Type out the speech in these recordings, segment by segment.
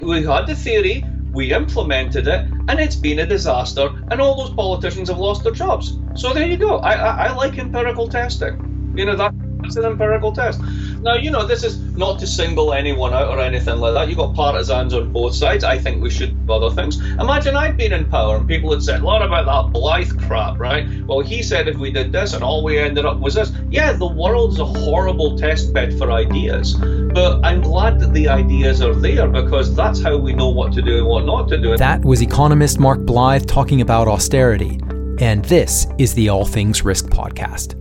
We had the theory, we implemented it, and it's been a disaster, and all those politicians have lost their jobs. So there you go. I like empirical testing. That's an empirical test. Now, this is not to single anyone out or anything like that. You've got partisans on both sides. I think we should do other things. Imagine I'd been in power and people had said, what about that Blythe crap, right? Well, he said if we did this and all we ended up was this. Yeah, the world's a horrible test bed for ideas. But I'm glad that the ideas are there because that's how we know what to do and what not to do. That was economist Mark Blythe talking about austerity. And this is the All Things Risk podcast.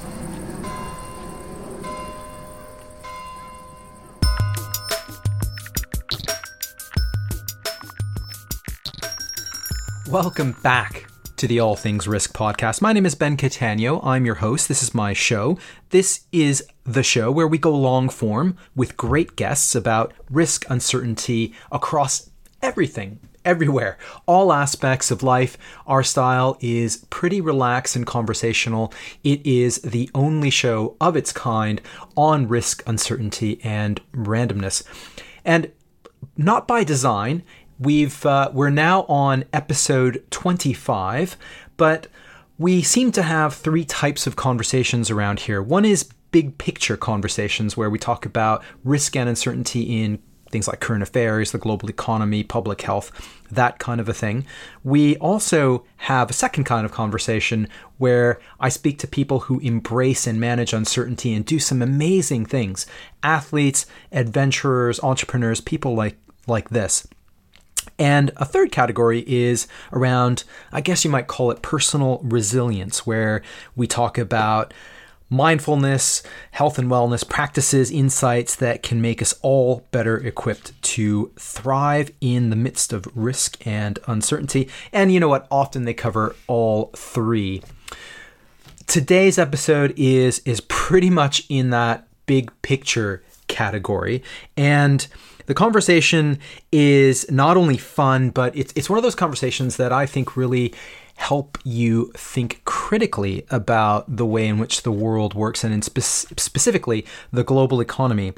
Welcome back to the All Things Risk podcast. My name is Ben Catania. I'm your host. This is my show. This is the show where we go long form with great guests about risk, uncertainty across everything, everywhere, all aspects of life. Our style is pretty relaxed and conversational. It is the only show of its kind on risk, uncertainty, and randomness. And not by design. We're now on episode 25, but we seem to have three types of conversations around here. One is big picture conversations where we talk about risk and uncertainty in things like current affairs, the global economy, public health, that kind of a thing. We also have a second kind of conversation where I speak to people who embrace and manage uncertainty and do some amazing things. Athletes, adventurers, entrepreneurs, people like this. And a third category is around, I guess you might call it personal resilience, where we talk about mindfulness, health and wellness practices, insights that can make us all better equipped to thrive in the midst of risk and uncertainty. And you know what? Often they cover all three. Today's episode is pretty much in that big picture category. And the conversation is not only fun, but it's one of those conversations that I think really help you think critically about the way in which the world works and specifically the global economy.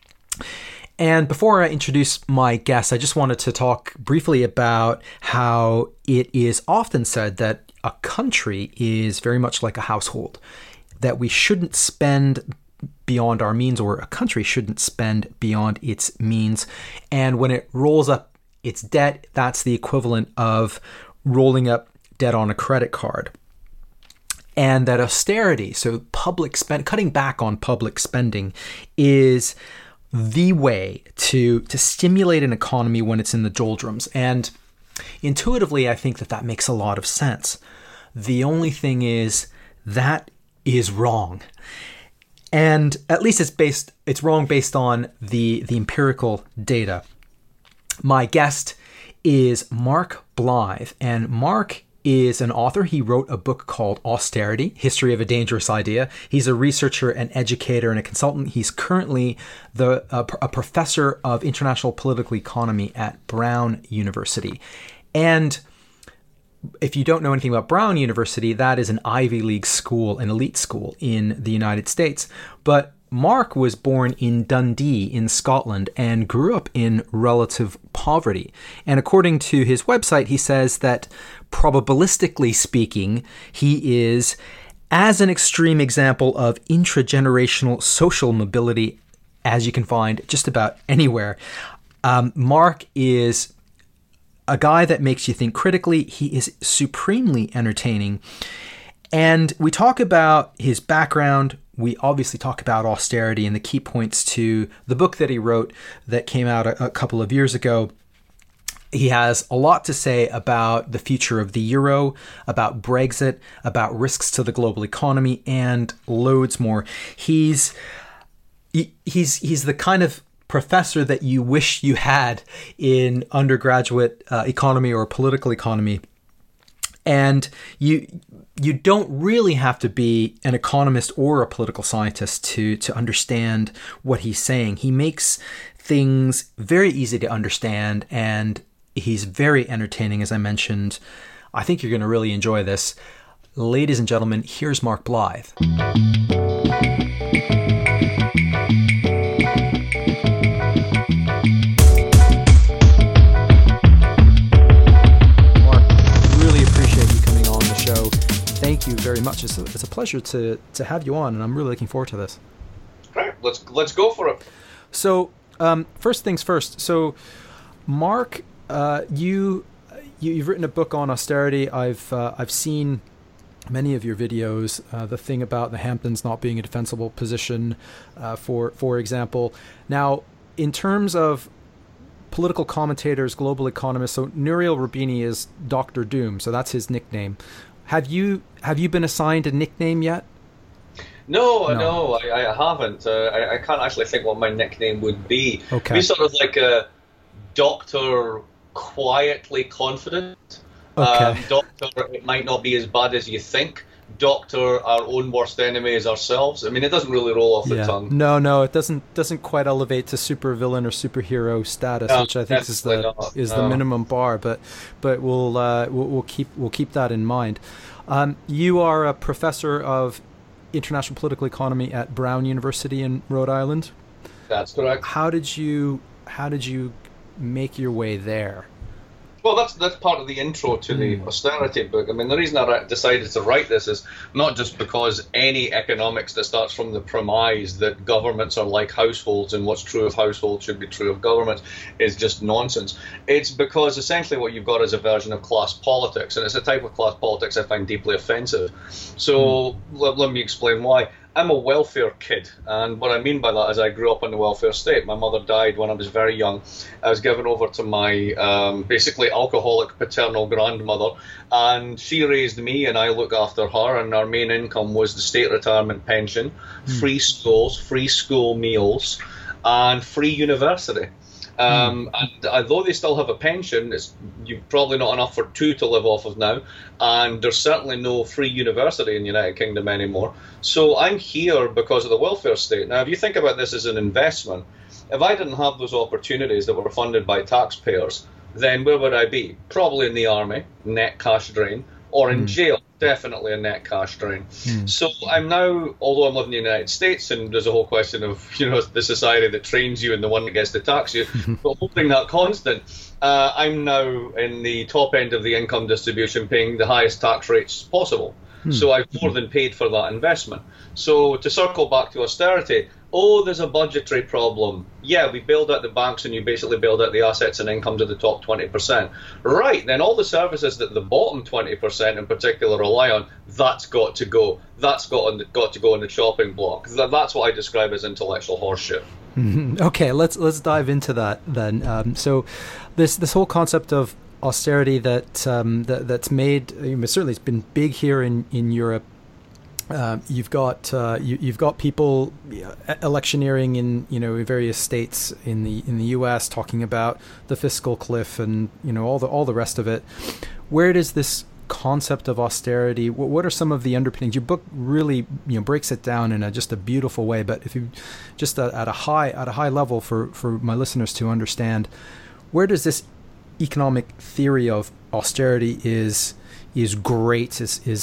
And before I introduce my guest, I just wanted to talk briefly about how it is often said that a country is very much like a household, that we shouldn't spend beyond our means, or a country shouldn't spend beyond its means. And when it rolls up its debt, that's the equivalent of rolling up debt on a credit card. And that austerity, so cutting back on public spending, is the way to stimulate an economy when it's in the doldrums. And intuitively, I think that makes a lot of sense. The only thing is that is wrong. And at least it's wrong based on the empirical data. My guest is Mark Blythe, and Mark is an author. He wrote a book called Austerity, History of a Dangerous Idea. He's a researcher, an educator, and a consultant. He's currently a professor of international political economy at Brown University. And if you don't know anything about Brown University, that is an Ivy League school, an elite school in the United States. But Mark was born in Dundee in Scotland and grew up in relative poverty. And according to his website, he says that probabilistically speaking, he is as an extreme example of intragenerational social mobility as you can find just about anywhere. Mark is a guy that makes you think critically. He is supremely entertaining. And we talk about his background. We obviously talk about austerity and the key points to the book that he wrote that came out a couple of years ago. He has a lot to say about the future of the euro, about Brexit, about risks to the global economy, and loads more. He's the kind of professor that you wish you had in undergraduate economy or political economy. And you don't really have to be an economist or a political scientist to understand what he's saying. He makes things very easy to understand, and he's very entertaining, as I mentioned. I think you're going to really enjoy this. Ladies and gentlemen, here's Mark Blythe. very much. It's a pleasure to have you on, and I'm really looking forward to this. Right, let's go for it. So, first things first. So, Mark, you've written a book on austerity. I've seen many of your videos. The thing about the Hamptons not being a defensible position, for example. Now, in terms of political commentators, global economists, so Nouriel Roubini is Dr. Doom, so that's his nickname. Have you been assigned a nickname yet? No, I haven't. I can't actually think what my nickname would be. Okay. Be sort of like a Doctor Quietly Confident. Okay. Doctor, it might not be as bad as you think. Doctor, our own worst enemy is ourselves. I mean, it doesn't really roll off the tongue. No, it doesn't quite elevate to supervillain or superhero status, which I think is the minimum bar. But we'll keep that in mind. You are a professor of international political economy at Brown University in Rhode Island. That's correct. How did you make your way there? Well, that's part of the intro to the austerity book. I mean, the reason I decided to write this is not just because any economics that starts from the premise that governments are like households and what's true of households should be true of governments is just nonsense. It's because essentially what you've got is a version of class politics, and it's a type of class politics I find deeply offensive. So let me explain why. I'm a welfare kid, and what I mean by that is I grew up in the welfare state. My mother died when I was very young. I was given over to my basically alcoholic paternal grandmother, and she raised me, and I look after her, and our main income was the state retirement pension, free schools, free school meals, and free university. And although they still have a pension, it's probably not enough for two to live off of now, and there's certainly no free university in the United Kingdom anymore. So I'm here because of the welfare state. Now, if you think about this as an investment, if I didn't have those opportunities that were funded by taxpayers, then where would I be? Probably in the army, net cash drain, or in jail, definitely a net cash drain. So I'm now, although I'm living in the United States, and there's a whole question of, the society that trains you and the one that gets to tax you, but holding that constant, I'm now in the top end of the income distribution, paying the highest tax rates possible. So I've more than paid for that investment. So to circle back to austerity, there's a budgetary problem. Yeah, we bailed out the banks and you basically bailed out the assets and incomes of the top 20%. Right, then all the services that the bottom 20% in particular rely on, that's got to go. That's got to go on the chopping block. That's what I describe as intellectual horseshit. Okay, let's dive into that then. So this whole concept of austerity that's made, certainly it's been big here in Europe. You've got people electioneering in various states in the U.S. talking about the fiscal cliff and all the rest of it. Where does this concept of austerity? What are some of the underpinnings? Your book really breaks it down in just a beautiful way. But if you just at a high level for my listeners to understand, where does this economic theory of austerity is great,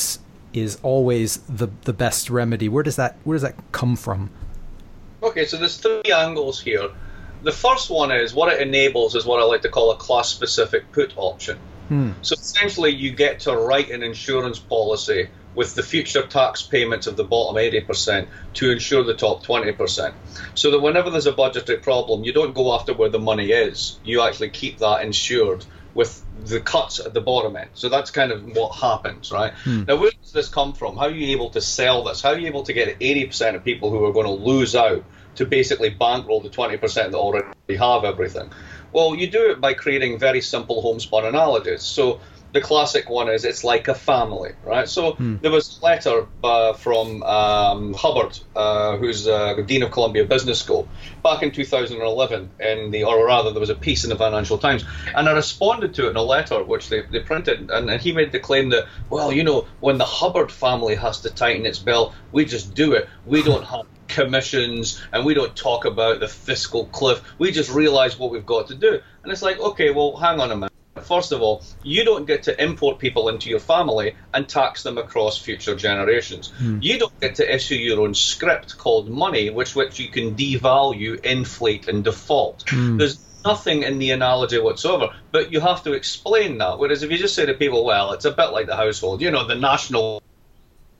is always the best remedy? Where does that come from? Okay, so there's three angles here. The first one is what it enables is what I like to call a class-specific put option. So essentially you get to write an insurance policy with the future tax payments of the bottom 80% to insure the top 20%. So that whenever there's a budgetary problem, you don't go after where the money is. You actually keep that insured with the cuts at the bottom end. So that's kind of what happens, right? Now, where does this come from? How are you able to sell this? How are you able to get 80% of people who are going to lose out to basically bankroll the 20% that already have everything? Well, you do it by creating very simple homespun analogies. So the classic one is it's like a family, right? So there was a letter from Hubbard, who's the Dean of Columbia Business School, back in 2011, or rather there was a piece in the Financial Times, and I responded to it in a letter which they printed, and he made the claim that, well, when the Hubbard family has to tighten its belt, we just do it. We don't have commissions, and we don't talk about the fiscal cliff. We just realize what we've got to do. And it's like, okay, well, hang on a minute. First of all, you don't get to import people into your family and tax them across future generations. You don't get to issue your own script called money, which you can devalue, inflate, and default. There's nothing in the analogy whatsoever, but you have to explain that. Whereas if you just say to people, well, it's a bit like the household, the national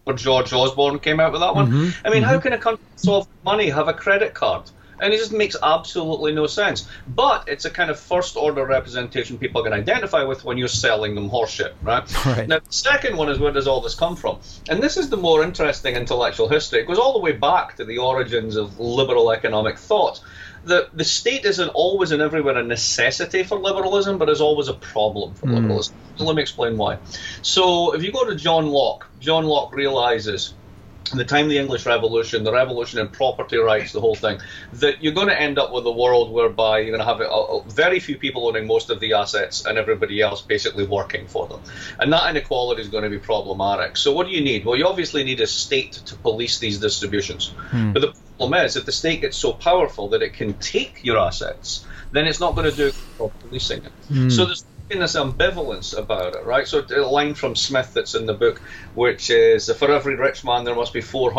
George Osborne came out with that one. I mean, how can a country with sovereign money have a credit card? And it just makes absolutely no sense. But it's a kind of first-order representation people can identify with when you're selling them horseshit, right? Now, the second one is, where does all this come from? And this is the more interesting intellectual history. It goes all the way back to the origins of liberal economic thought. The state isn't always and everywhere a necessity for liberalism, but is always a problem for liberalism. So let me explain why. So if you go to John Locke realizes, in the time of the English Revolution, the revolution in property rights, the whole thing, that you're going to end up with a world whereby you're going to have very few people owning most of the assets and everybody else basically working for them. And that inequality is going to be problematic. So what do you need? Well, you obviously need a state to police these distributions. But the problem is, if the state gets so powerful that it can take your assets, then it's not going to do for policing it. So there's this ambivalence about it, right? So a line from Smith that's in the book, which is, for every rich man there must be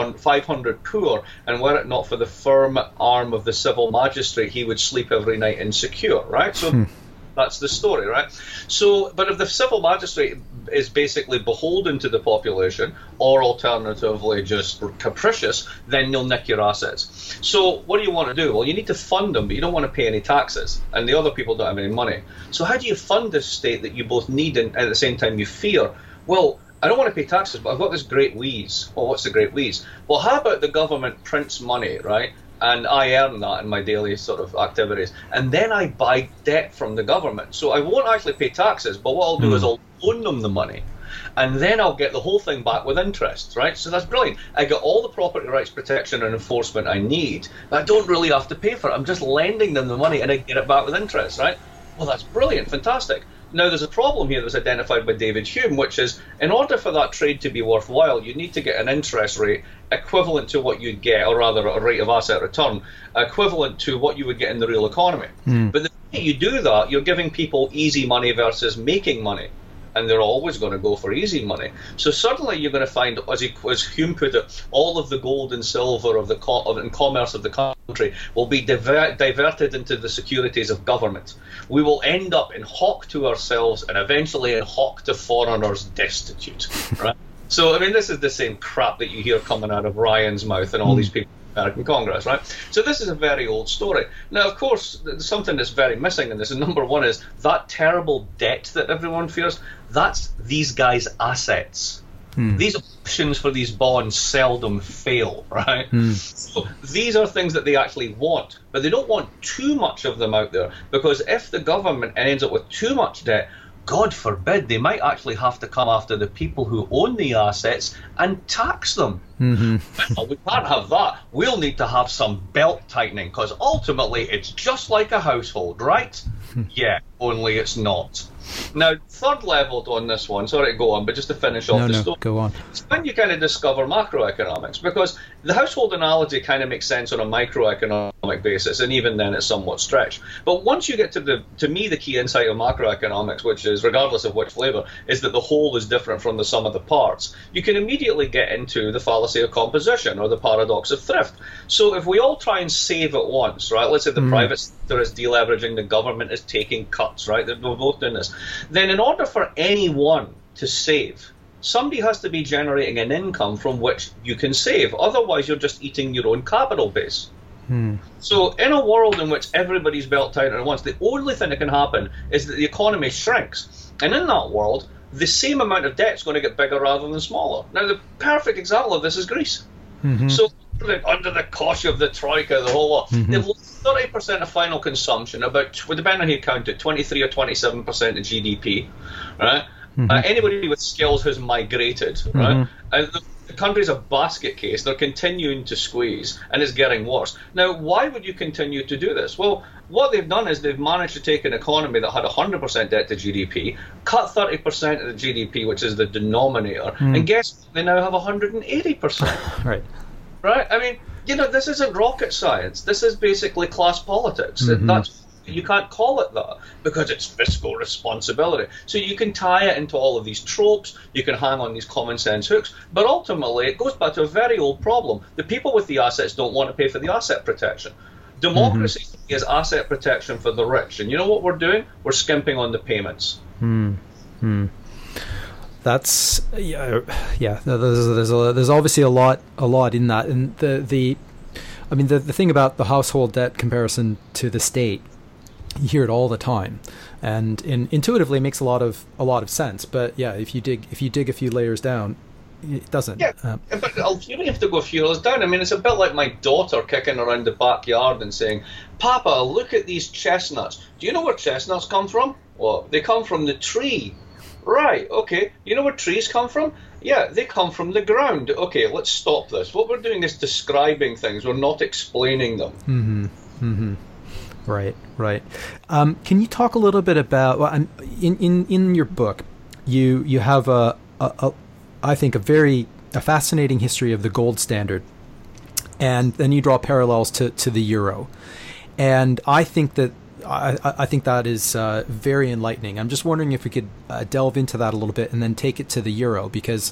500 poor, and were it not for the firm arm of the civil magistrate, he would sleep every night insecure, right? So that's the story, right? So, but if the civil magistrate is basically beholden to the population, or alternatively just capricious, then they'll nick your assets. So what do you want to do? Well, you need to fund them, but you don't want to pay any taxes, and the other people don't have any money. So how do you fund this state that you both need and at the same time you fear? Well, I don't want to pay taxes, but I've got this great wheeze. Well, what's the great wheeze? Well, how about the government prints money, right? And I earn that in my daily sort of activities. And then I buy debt from the government. So I won't actually pay taxes, but what I'll do is I'll loan them the money. And then I'll get the whole thing back with interest, right? So that's brilliant. I get all the property rights protection and enforcement I need, but I don't really have to pay for it. I'm just lending them the money and I get it back with interest, right? Well, that's brilliant, fantastic. Now, there's a problem here that was identified by David Hume, which is, in order for that trade to be worthwhile, you need to get an interest rate equivalent to what you'd get, or rather a rate of asset return, equivalent to what you would get in the real economy. But the way you do that, you're giving people easy money versus making money. And they're always going to go for easy money. So suddenly you're going to find, as Hume put it, all of the gold and silver of the commerce of the country will be diverted into the securities of government. We will end up in hock to ourselves and eventually in hock to foreigners destitute. Right? So, I mean, this is the same crap that you hear coming out of Ryan's mouth and all these people in the American Congress, right? So this is a very old story. Now, of course, something that's very missing in this, and number one is that terrible debt that everyone fears. That's these guys' assets. These options for these bonds seldom fail, right? So these are things that they actually want, but they don't want too much of them out there, because if the government ends up with too much debt, God forbid, they might actually have to come after the people who own the assets and tax them. Well, we can't have that. We'll need to have some belt tightening, because ultimately it's just like a household, right? Yeah, only it's not. Now, third level on this one, sorry to go on, but just to finish off the story. Go on. It's when you kind of discover macroeconomics, because the household analogy kind of makes sense on a microeconomic basis, and even then it's somewhat stretched. But once you get to me, the key insight of macroeconomics, which is, regardless of which flavor, is that the whole is different from the sum of the parts, you can immediately get into the fallacy of composition, or the paradox of thrift. So if we all try and save at once, right, let's say the private sector is deleveraging, the government is taking cuts, right, they're both doing this, then in order for anyone to save, somebody has to be generating an income from which you can save. Otherwise, you're just eating your own capital base. So in a world in which everybody's belt tightened at once, the only thing that can happen is that the economy shrinks. And in that world, the same amount of debt is going to get bigger rather than smaller. Now, the perfect example of this is Greece. So under the cosh of the Troika, the whole lot, they've lost 30% of final consumption, about, depending on how you count it, 23 or 27% of GDP, right? Anybody with skills has migrated, right? The country's a basket case. They're continuing to squeeze, and it's getting worse. Now, why would you continue to do this? Well, what they've done is they've managed to take an economy that had 100% debt to GDP, cut 30% of the GDP, which is the denominator, and guess what? They now have 180%. Right? I mean, you know, this isn't rocket science. This is basically class politics. That's, you can't call it that because it's fiscal responsibility. So you can tie it into all of these tropes. You can hang on these common sense hooks. But ultimately, it goes back to a very old problem. The people with the assets don't want to pay for the asset protection. Democracy is asset protection for the rich. And you know what we're doing? We're skimping on the payments. That's yeah. There's obviously a lot in that, and the thing about the household debt comparison to the state, you hear it all the time, and intuitively it makes a lot of sense. But yeah, if you dig a few layers down, it doesn't. Yeah, but you don't have to go a few layers down. I mean, it's a bit like my daughter kicking around the backyard and saying, "Papa, look at these chestnuts. Do you know where chestnuts come from? Well, they come from the tree." Right, okay. You know where trees come from? Yeah, they come from the ground. Okay, let's stop this. What we're doing is describing things. We're not explaining them. Mm-hmm. Mm-hmm. Right. Can you talk a little bit about, well, in your book, you have I think a fascinating history of the gold standard, and then you draw parallels to the euro, and I think that is very enlightening. I'm just wondering if we could delve into that a little bit and then take it to the euro, because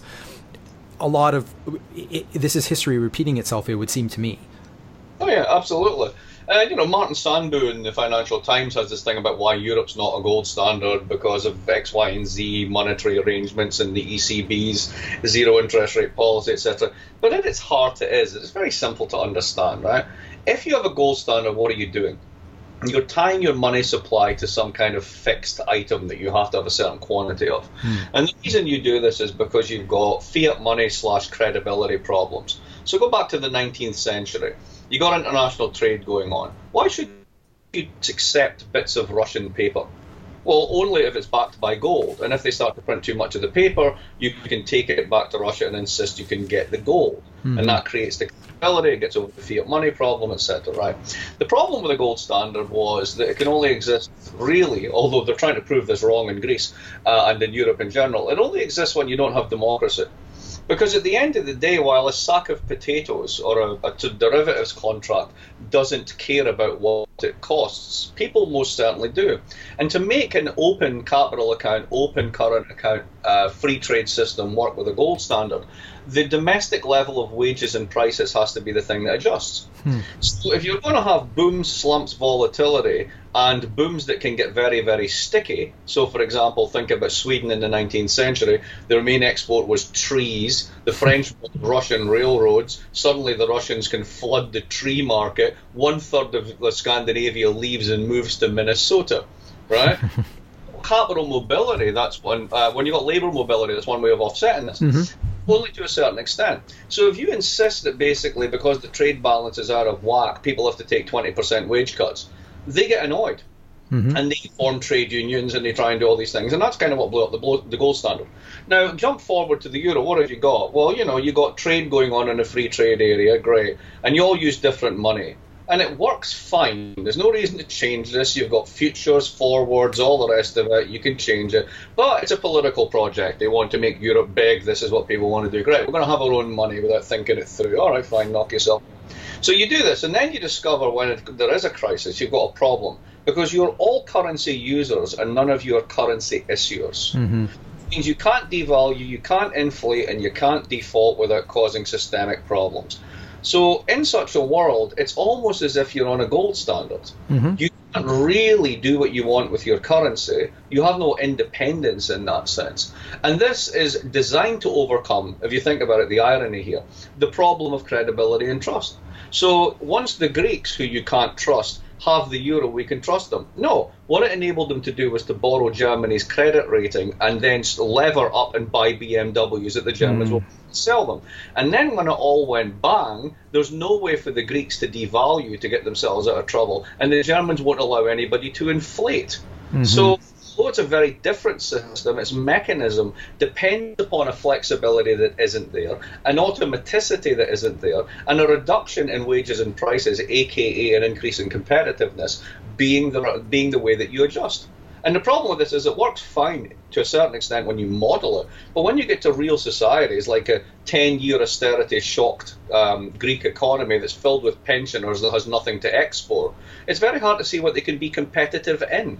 a lot of this is history repeating itself, it would seem to me. Oh yeah, absolutely. Martin Sandbu in the Financial Times has this thing about why Europe's not a gold standard because of X, Y, and Z monetary arrangements and the ECB's zero interest rate policy, etc. But at its heart, it's very simple to understand, right? If you have a gold standard, what are you doing? You're tying your money supply to some kind of fixed item that you have to have a certain quantity of. And the reason you do this is because you've got fiat money / credibility problems. So go back to the 19th century. You got international trade going on. Why should you accept bits of Russian paper? Well, only if it's backed by gold. And if they start to print too much of the paper, you can take it back to Russia and insist you can get the gold. And that creates the credibility, it gets over the fiat money problem, etc. Right? The problem with the gold standard was that it can only exist, really, although they're trying to prove this wrong in Greece and in Europe in general, it only exists when you don't have democracy. Because at the end of the day, while a sack of potatoes or a derivatives contract doesn't care about what it costs, people most certainly do. And to make an open capital account, open current account, free trade system work with a gold standard, the domestic level of wages and prices has to be the thing that adjusts. So if you're going to have booms, slumps, volatility, and booms that can get very, very sticky, so for example, think about Sweden in the 19th century, their main export was trees, the French built Russian railroads, suddenly the Russians can flood the tree market, 1/3 of Scandinavia leaves and moves to Minnesota, right? Capital mobility, that's one, when you've got labour mobility, that's one way of offsetting this. Only to a certain extent. So if you insist that basically because the trade balances are out of whack, people have to take 20% wage cuts, they get annoyed. And they form trade unions and they try and do all these things. And that's kind of what blew up the gold standard. Now, jump forward to the euro. What have you got? Well, you got trade going on in a free trade area, great. And you all use different money. And it works fine. There's no reason to change this. You've got futures, forwards, all the rest of it. You can change it. But it's a political project. They want to make Europe big. This is what people want to do. Great, we're going to have our own money without thinking it through. All right, fine, knock yourself. So you do this, and then you discover when there is a crisis, you've got a problem. Because you're all currency users and none of you are currency issuers. It means you can't devalue, you can't inflate, and you can't default without causing systemic problems. So in such a world, it's almost as if you're on a gold standard. You can't really do what you want with your currency. You have no independence in that sense. And this is designed to overcome, if you think about it, the irony here, the problem of credibility and trust. So once the Greeks, who you can't trust, have the euro, we can trust them. No, what it enabled them to do was to borrow Germany's credit rating and then lever up and buy BMWs that the Germans will sell them. And then when it all went bang, there's no way for the Greeks to devalue to get themselves out of trouble. And the Germans won't allow anybody to inflate. So although it's a very different system, its mechanism depends upon a flexibility that isn't there, an automaticity that isn't there, and a reduction in wages and prices, aka an increase in competitiveness, being the way that you adjust. And the problem with this is it works fine to a certain extent when you model it, but when you get to real societies like a 10-year austerity shocked Greek economy that's filled with pensioners that has nothing to export, it's very hard to see what they can be competitive in.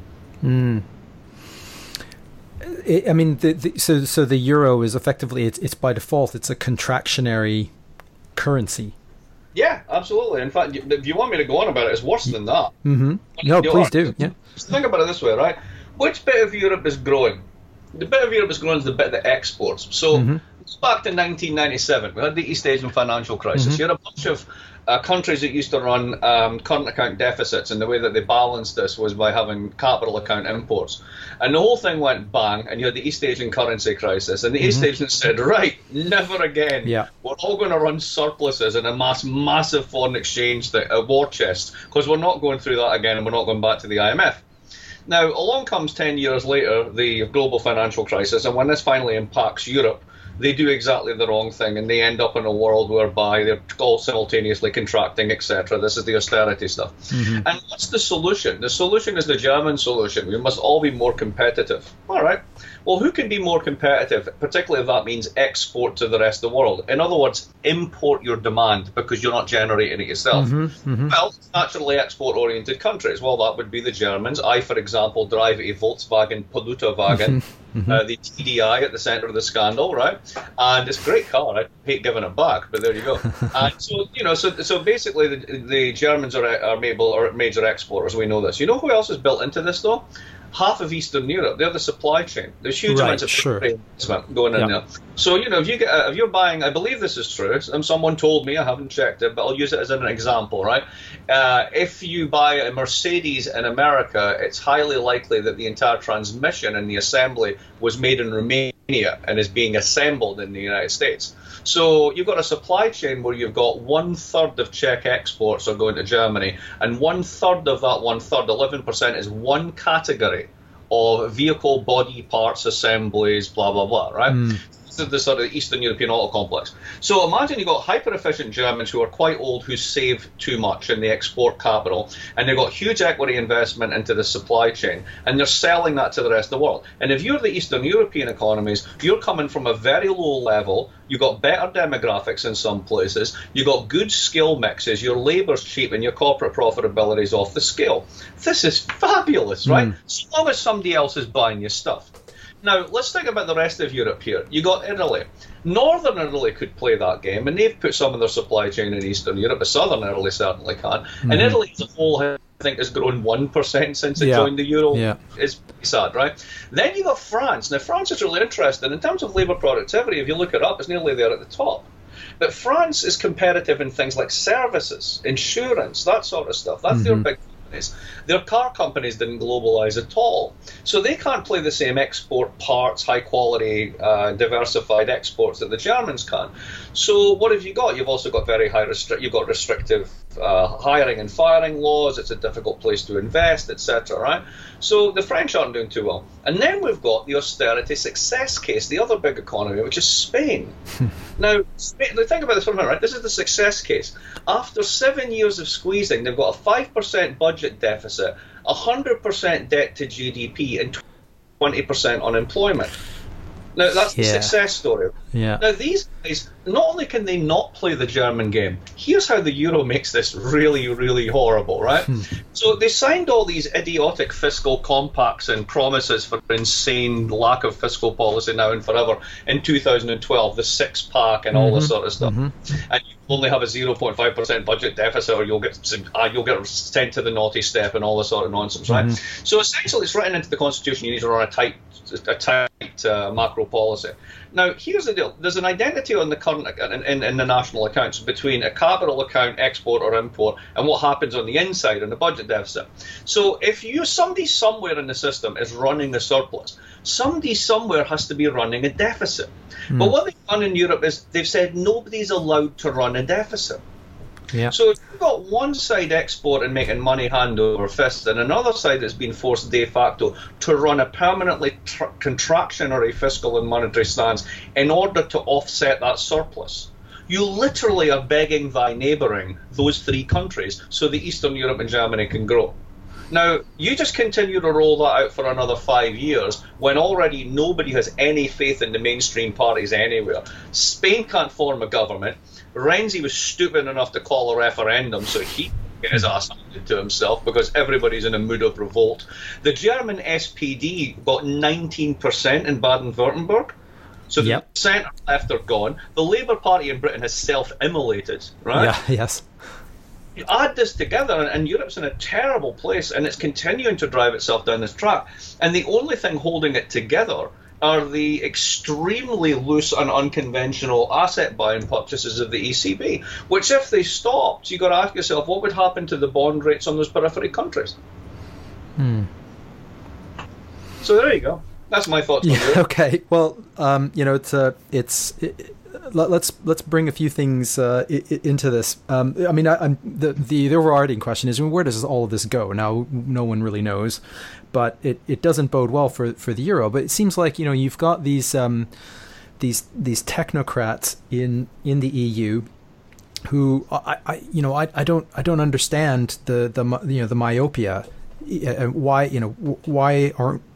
I mean, so the euro is effectively, it's by default, it's a contractionary currency. Yeah, absolutely. In fact, if you want me to go on about it, it's worse than that. No, please do. Yeah. Just think about it this way, right? Which bit of Europe is growing? the bit of Europe that's grown is the bit that exports. So back to 1997, we had the East Asian financial crisis. You had a bunch of countries that used to run current account deficits, and the way that they balanced this was by having capital account imports. And the whole thing went bang, and you had the East Asian currency crisis. And the East Asians said, right, never again. Yeah. We're all going to run surpluses and amass massive foreign exchange war chest, because we're not going through that again, and we're not going back to the IMF. Now, along comes 10 years later, the global financial crisis, and when this finally impacts Europe, they do exactly the wrong thing, and they end up in a world whereby they're all simultaneously contracting, etc. This is the austerity stuff. And what's the solution? The solution is the German solution. We must all be more competitive. All right. Well, who can be more competitive, particularly if that means export to the rest of the world? In other words, import your demand because you're not generating it yourself. Well, naturally export-oriented countries. Well, that would be the Germans. I, for example, drive a Volkswagen Polutterwagen. The TDI at the centre of the scandal, right? And it's a great car. I hate giving it back, but there you go. And so, so basically the Germans are major exporters. We know this. You know who else is built into this, though? Half of Eastern Europe. They're the supply chain. There's huge amounts of investment going in there. So, if you're buying, I believe this is true. Someone told me, I haven't checked it, but I'll use it as an example, right? If you buy a Mercedes in America, it's highly likely that the entire transmission and the assembly was made in Romania and is being assembled in the United States. So you've got a supply chain where you've got 1/3 of Czech exports are going to Germany, and 1/3 of that 1/3, 11%, is one category of vehicle body parts assemblies, blah, blah, blah, right? This is the sort of Eastern European auto complex. So imagine you've got hyper-efficient Germans who are quite old, who save too much in the export capital, and they've got huge equity investment into the supply chain, and they're selling that to the rest of the world. And if you're the Eastern European economies, you're coming from a very low level. You've got better demographics in some places. You've got good skill mixes. Your labour's cheap, and your corporate profitability is off the scale. This is fabulous, right? So long as somebody else is buying your stuff. Now, let's think about the rest of Europe here. You got Italy. Northern Italy could play that game, and they've put some of their supply chain in Eastern Europe, but Southern Italy certainly can. And Italy as a whole, I think, has grown 1% since it joined the Euro. It's sad, right? Then you got France. Now, France is really interesting. In terms of labour productivity, if you look it up, it's nearly there at the top. But France is competitive in things like services, insurance, that sort of stuff. That's their big companies. Their car companies didn't globalize at all. So they can't play the same export parts, high quality, diversified exports that the Germans can. So what have you got? You've also got very you've got restrictive hiring and firing laws. It's a difficult place to invest, etc. Right? So the French aren't doing too well. And then we've got the austerity success case, the other big economy, which is Spain. Now, think about this for a minute, right? This is the success case. After 7 years of squeezing, they've got a 5% budget deficit, 100% debt to GDP, and 20% unemployment. Now, that's the success story. Now, these guys, not only can they not play the German game, here's how the Euro makes this really, really horrible, right? So they signed all these idiotic fiscal compacts and promises for insane lack of fiscal policy now and forever in 2012, the six-pack and all this sort of stuff. And you only have a 0.5% budget deficit, or you'll get sent to the naughty step and all this sort of nonsense, right? So essentially, it's written into the Constitution you need to run a tight macro policy. Now, here's the deal. There's an identity on the current in the national accounts between a capital account, export or import, and what happens on the inside in the budget deficit. So if somebody somewhere in the system is running a surplus, somebody somewhere has to be running a deficit. But what they've done in Europe is they've said nobody's allowed to run a deficit. So if you've got one side export and making money hand over fist, and another side that's been forced de facto to run a permanently contractionary fiscal and monetary stance in order to offset that surplus, you literally are begging thy neighbouring, those three countries, so that Eastern Europe and Germany can grow. Now, you just continue to roll that out for another 5 years when already nobody has any faith in the mainstream parties anywhere. Spain can't form a government. Renzi was stupid enough to call a referendum, so he get his ass handed to himself because everybody's in a mood of revolt. The German SPD got 19% in Baden-Württemberg. So the centre left are gone. The Labour Party in Britain has self-immolated, right? You add this together, and Europe's in a terrible place, and it's continuing to drive itself down this track. And the only thing holding it together are the extremely loose and unconventional asset buying purchases of the ECB, which if they stopped, you've got to ask yourself, what would happen to the bond rates on those periphery countries? So there you go. That's my thoughts. Yeah, okay. Well, let's bring a few things into this. The overriding question is, where does all of this go? Now, no one really knows, but it doesn't bode well for the euro. But it seems like you've got these technocrats in the EU who I don't understand the myopia. Why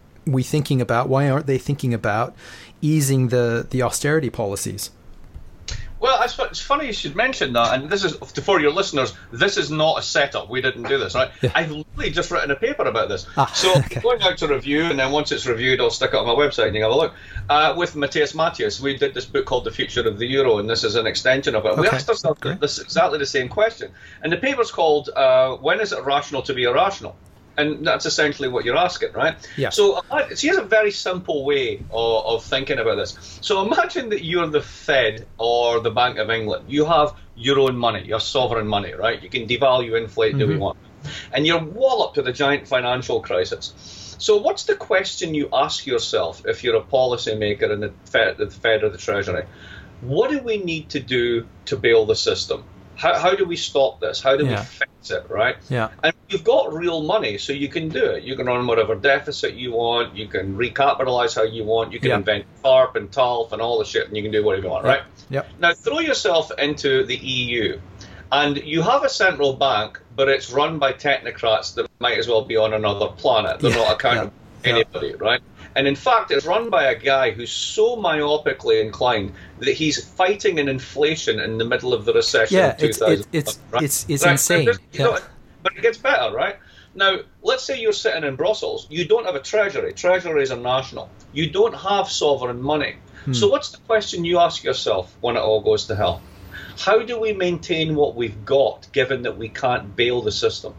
aren't they thinking about easing the austerity policies? Well, it's funny you should mention that, and this is, for your listeners, this is not a setup. We didn't do this, right? Yeah. I've literally just written a paper about this. Okay. Going out to review, and then once it's reviewed, I'll stick it on my website and you can have a look. With Matthias Mathias, we did this book called The Future of the Euro, and this is an extension of it. Okay. We asked ourselves exactly the same question. And the paper's called, When is it rational to be irrational? And that's essentially what you're asking, right? Yeah. So here's a very simple way of thinking about this. So imagine that you're the Fed or the Bank of England. You have your own money, your sovereign money, right? You can devalue, inflate, do we want. And you're walloped with a giant financial crisis. So what's the question you ask yourself if you're a policymaker in the Fed or the Treasury? What do we need to do to bail the system? How do we stop this? How do we fix it, right? Yeah. And you've got real money, so you can do it. You can run whatever deficit you want. You can recapitalize how you want. You can invent TARP and TALF and all the shit, and you can do whatever you want, right? Yep. Now, throw yourself into the EU, and you have a central bank, but it's run by technocrats that might as well be on another planet. They're not accountable to anybody, right? And in fact, it's run by a guy who's so myopically inclined that he's fighting an inflation in the middle of the recession of 2000. It's insane. But it gets better, right? Now, let's say you're sitting in Brussels. You don't have a treasury. Treasuries are national. You don't have sovereign money. So what's the question you ask yourself when it all goes to hell? How do we maintain what we've got, given that we can't bail the system?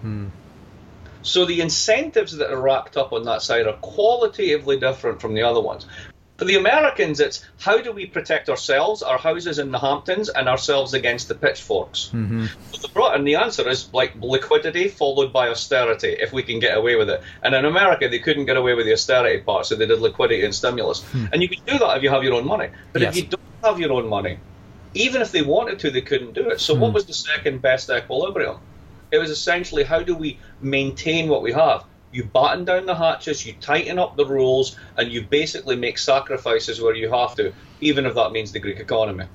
So the incentives that are racked up on that side are qualitatively different from the other ones. For the Americans, it's how do we protect ourselves, our houses in the Hamptons, and ourselves against the pitchforks? And the answer is like liquidity followed by austerity, if we can get away with it. And in America, they couldn't get away with the austerity part, so they did liquidity and stimulus. And you can do that if you have your own money. But if you don't have your own money, even if they wanted to, they couldn't do it. So what was the second best equilibrium? It was essentially, how do we maintain what we have? You batten down the hatches, you tighten up the rules, and you basically make sacrifices where you have to, even if that means the Greek economy.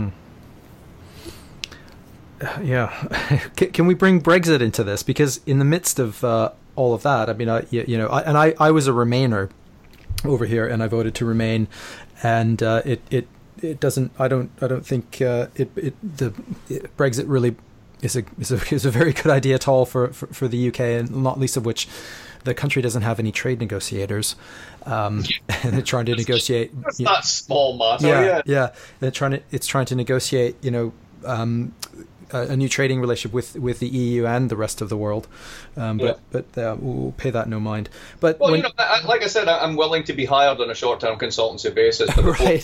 Yeah. Can we bring Brexit into this? Because in the midst of all of that, I mean, I was a Remainer over here, and I voted to remain, and it doesn't. I don't think Brexit really is a very good idea at all for the UK, and not least of which the country doesn't have any trade negotiators, and they're trying to negotiate. That's not small matter. Yeah. It's trying to negotiate, a new trading relationship with the EU and the rest of the world, but we'll pay that no mind. But like I said, I'm willing to be hired on a short-term consultancy basis. Right?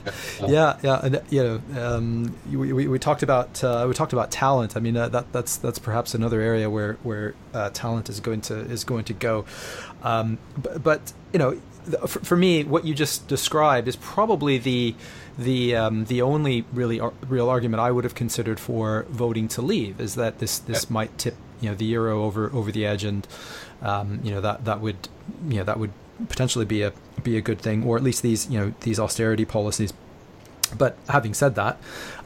And we talked about talent. I mean, that's perhaps another area where talent is going to go. But for me, what you just described is probably the only real argument I would have considered for voting to leave, is that this might tip the euro over the edge, and that would potentially be a good thing, or at least these austerity policies. But having said that,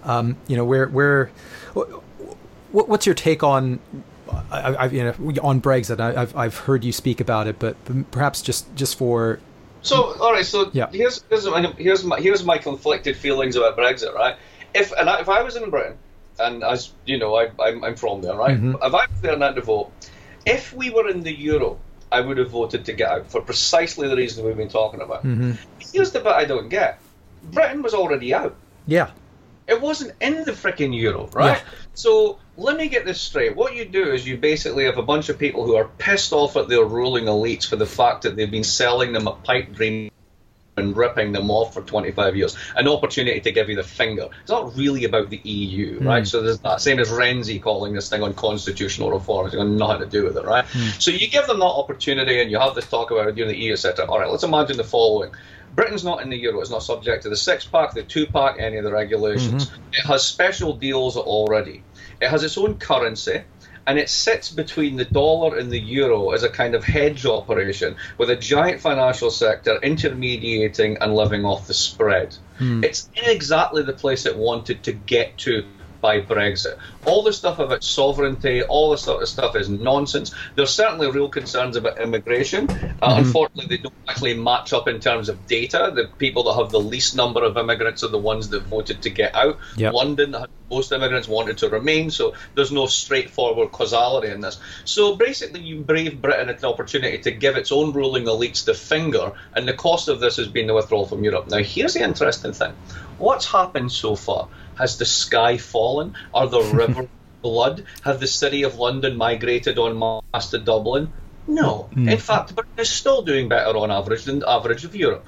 what's your take on on Brexit? I've heard you speak about it, but perhaps just for. So all right, so here's my conflicted feelings about Brexit, right? If I was in Britain, and as you know, I'm from there, right? If I was there and had to vote, if we were in the euro, I would have voted to get out for precisely the reason we've been talking about. Here's the bit I don't get: Britain was already out. Yeah. It wasn't in the freaking euro, right? Yeah. So let me get this straight. What you do is you basically have a bunch of people who are pissed off at their ruling elites for the fact that they've been selling them a pipe dream been ripping them off for 25 years, an opportunity to give you the finger. It's not really about the EU, right? So there's that. Same as Renzi calling this thing unconstitutional reform. It's got nothing to do with it, right? So you give them that opportunity and you have this talk about the EU, etc. All right, let's imagine the following. Britain's not in the euro. It's not subject to the six-pack, the two-pack, any of the regulations. It has special deals already. It has its own currency, and it sits between the dollar and the euro as a kind of hedge operation with a giant financial sector intermediating and living off the spread. It's in exactly the place it wanted to get to by Brexit. All the stuff about sovereignty, all this sort of stuff is nonsense. There's certainly real concerns about immigration. Unfortunately, they don't actually match up in terms of data. The people that have the least number of immigrants are the ones that voted to get out. London had most immigrants wanted to remain, so there's no straightforward causality in this. So basically, you brave Britain an opportunity to give its own ruling elites the finger, and the cost of this has been the withdrawal from Europe. Now, here's the interesting thing. What's happened so far? Has the sky fallen? Are the rivers blood? Have the city of London migrated en masse to Dublin? No. In fact, Britain is still doing better on average than the average of Europe.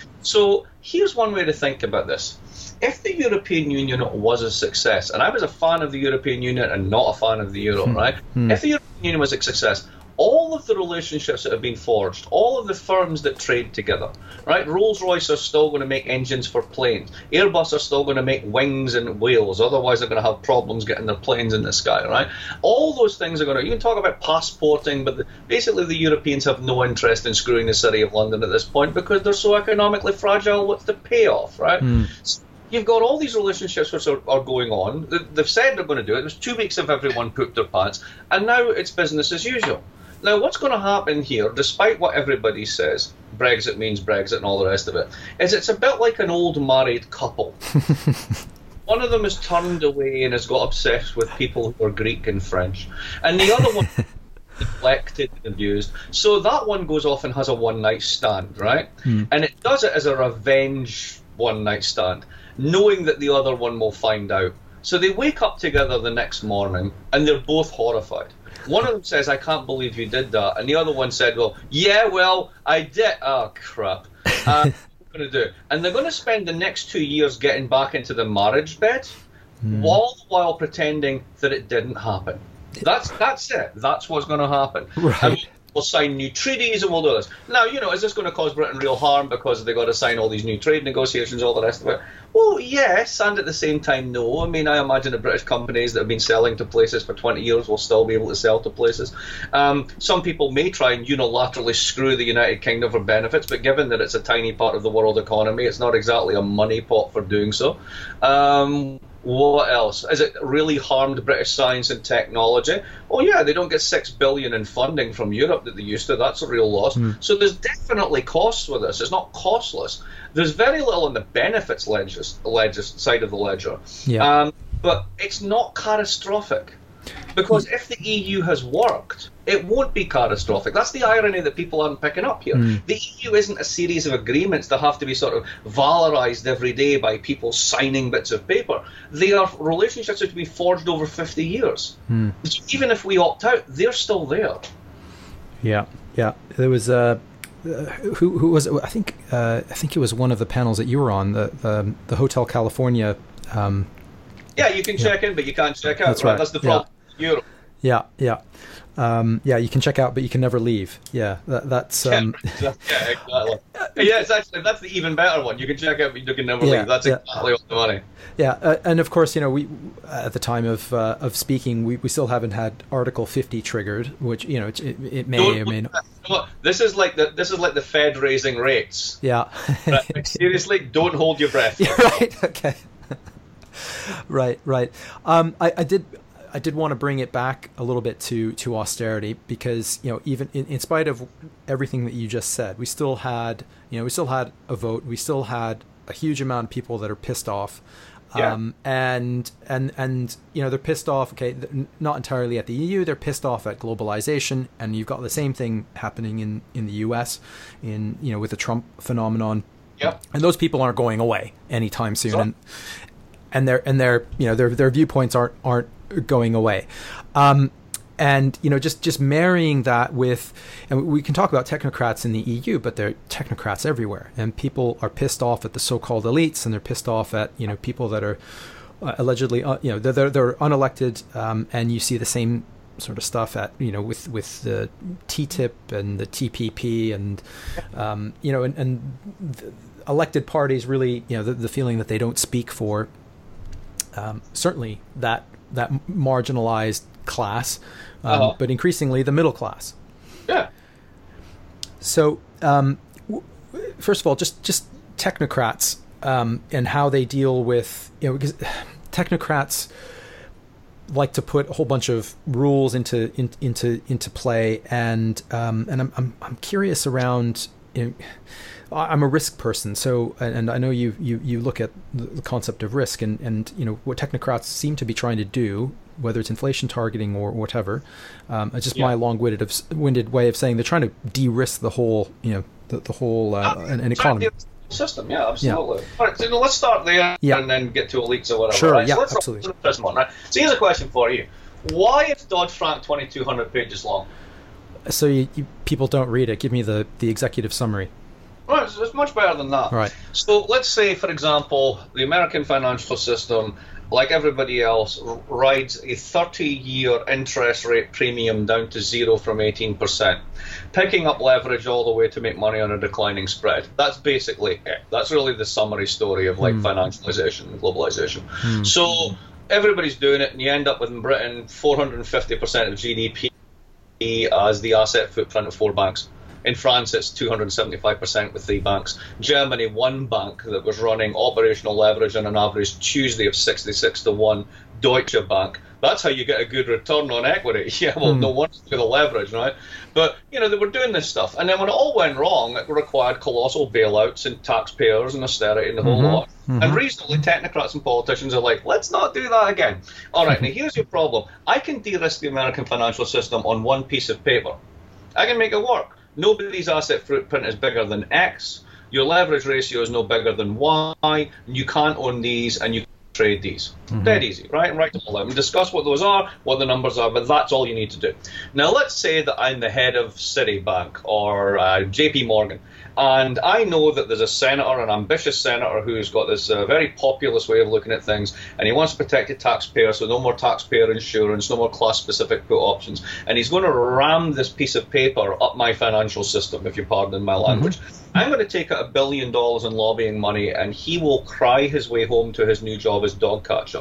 So here's one way to think about this. If the European Union was a success, and I was a fan of the European Union and not a fan of the euro, right? If the European Union was a success, all of the relationships that have been forged, all of the firms that trade together, right? Rolls-Royce are still going to make engines for planes. Airbus are still going to make wings in Wales. Otherwise, they're going to have problems getting their planes in the sky, right? All those things are going to... You can talk about passporting, but basically the Europeans have no interest in screwing the City of London at this point because they're so economically fragile. What's the payoff, right? So you've got all these relationships which are going on. They've said they're going to do it. It was 2 weeks of everyone pooped their pants, and now it's business as usual. Now, what's going to happen here, despite what everybody says, Brexit means Brexit and all the rest of it, is it's a bit like an old married couple. One of them is turned away and has got obsessed with people who are Greek and French, and the other one neglected and abused. So that one goes off and has a one-night stand, right? And it does it as a revenge one-night stand, knowing that the other one will find out. So they wake up together the next morning, and they're both horrified. One of them says, I can't believe you did that. And the other one said, well, I did. Oh, crap. What are we going to do? And they're going to spend the next 2 years getting back into the marriage bed, all the while pretending that it didn't happen. That's it. That's what's going to happen. Right. And we'll sign new treaties and we'll do this. Now, is this going to cause Britain real harm because they've got to sign all these new trade negotiations, all the rest of it? Well, yes, and at the same time, no. I mean, I imagine the British companies that have been selling to places for 20 years will still be able to sell to places. Some people may try and unilaterally screw the United Kingdom for benefits, but given that it's a tiny part of the world economy, it's not exactly a money pot for doing so. What else? Has it really harmed British science and technology? Oh yeah, they don't get $6 billion in funding from Europe that they used to. That's a real loss. So there's definitely costs with this. It's not costless. There's very little on the benefits side of the ledger. But it's not catastrophic. Because if the EU has worked, it won't be catastrophic. That's the irony that people aren't picking up here. The EU isn't a series of agreements that have to be sort of valorized every day by people signing bits of paper. They are relationships that have been forged over 50 years. So even if we opt out, they're still there. Yeah. There was who was it? I think it was one of the panels that you were on, the Hotel California. Yeah, you can check in, but you can't check out. That's right. That's the problem. Europe. Yeah. You can check out, but you can never leave. Yeah, that's. Yeah, exactly. Yes, actually, that's the even better one. You can check out, but you can never leave. That's exactly on the money. Yeah, and of course, we at the time of speaking, we still haven't had Article 50 triggered, which it may or may not. This is like the Fed raising rates. Yeah. Seriously, don't hold your breath. Yeah, right. Okay. Right. I did want to bring it back a little bit to austerity because even in spite of everything that you just said, we still had a vote. We still had a huge amount of people that are pissed off. And they're pissed off. Okay, not entirely at the EU. They're pissed off at globalization, and you've got the same thing happening in the US, with the Trump phenomenon. Yep. And those people aren't going away anytime soon. Sure. And their viewpoints aren't going away. And, just marrying that with, and we can talk about technocrats in the EU, but they're technocrats everywhere. And people are pissed off at the so-called elites, and they're pissed off at, people that are allegedly, they're unelected. And you see the same sort of stuff at, with the TTIP and the TPP and, and the elected parties really, the feeling that they don't speak for certainly that marginalized class, but increasingly the middle class. Yeah. So, first of all, just technocrats and how they deal with, because technocrats like to put a whole bunch of rules into play, and I'm curious around. I'm a risk person, so, and I know you look at the concept of risk, and what technocrats seem to be trying to do, whether it's inflation targeting or whatever. It's just my long-winded way of saying they're trying to de-risk the whole, the whole an economy. System, yeah, absolutely. All right, so let's start there and then get to elites or whatever. Sure, right? yeah, so let's absolutely. This one, right? So here's a question for you: why is Dodd-Frank 2,200 pages long? So you people don't read it. Give me the executive summary. Right, it's much better than that. Right. So let's say, for example, the American financial system, like everybody else, rides a 30-year interest rate premium down to zero from 18%, picking up leverage all the way to make money on a declining spread. That's basically it. That's really the summary story of financialization and globalization. So everybody's doing it, and you end up with in Britain 450% of GDP as the asset footprint of 4 banks. In France, it's 275% with 3 banks. Germany, 1 bank that was running operational leverage on an average Tuesday of 66-1, Deutsche Bank. That's how you get a good return on equity. Yeah, well, no wonder with the leverage, right? But, they were doing this stuff. And then when it all went wrong, it required colossal bailouts and taxpayers and austerity and the whole lot. And recently, technocrats and politicians are like, let's not do that again. All right, now here's your problem. I can de-risk the American financial system on 1 piece of paper. I can make it work. Nobody's asset footprint is bigger than X. Your leverage ratio is no bigger than Y. And you can't own these, and you can't trade these. Dead easy, right? And write them all out and discuss what those are, what the numbers are, but that's all you need to do. Now, let's say that I'm the head of Citibank or JP Morgan, and I know that there's a senator, an ambitious senator, who's got this very populist way of looking at things, and he wants to protect the taxpayer, so no more taxpayer insurance, no more class-specific put options, and he's going to ram this piece of paper up my financial system, if you pardon my language. I'm going to take out $1 billion in lobbying money, and he will cry his way home to his new job as dog catcher.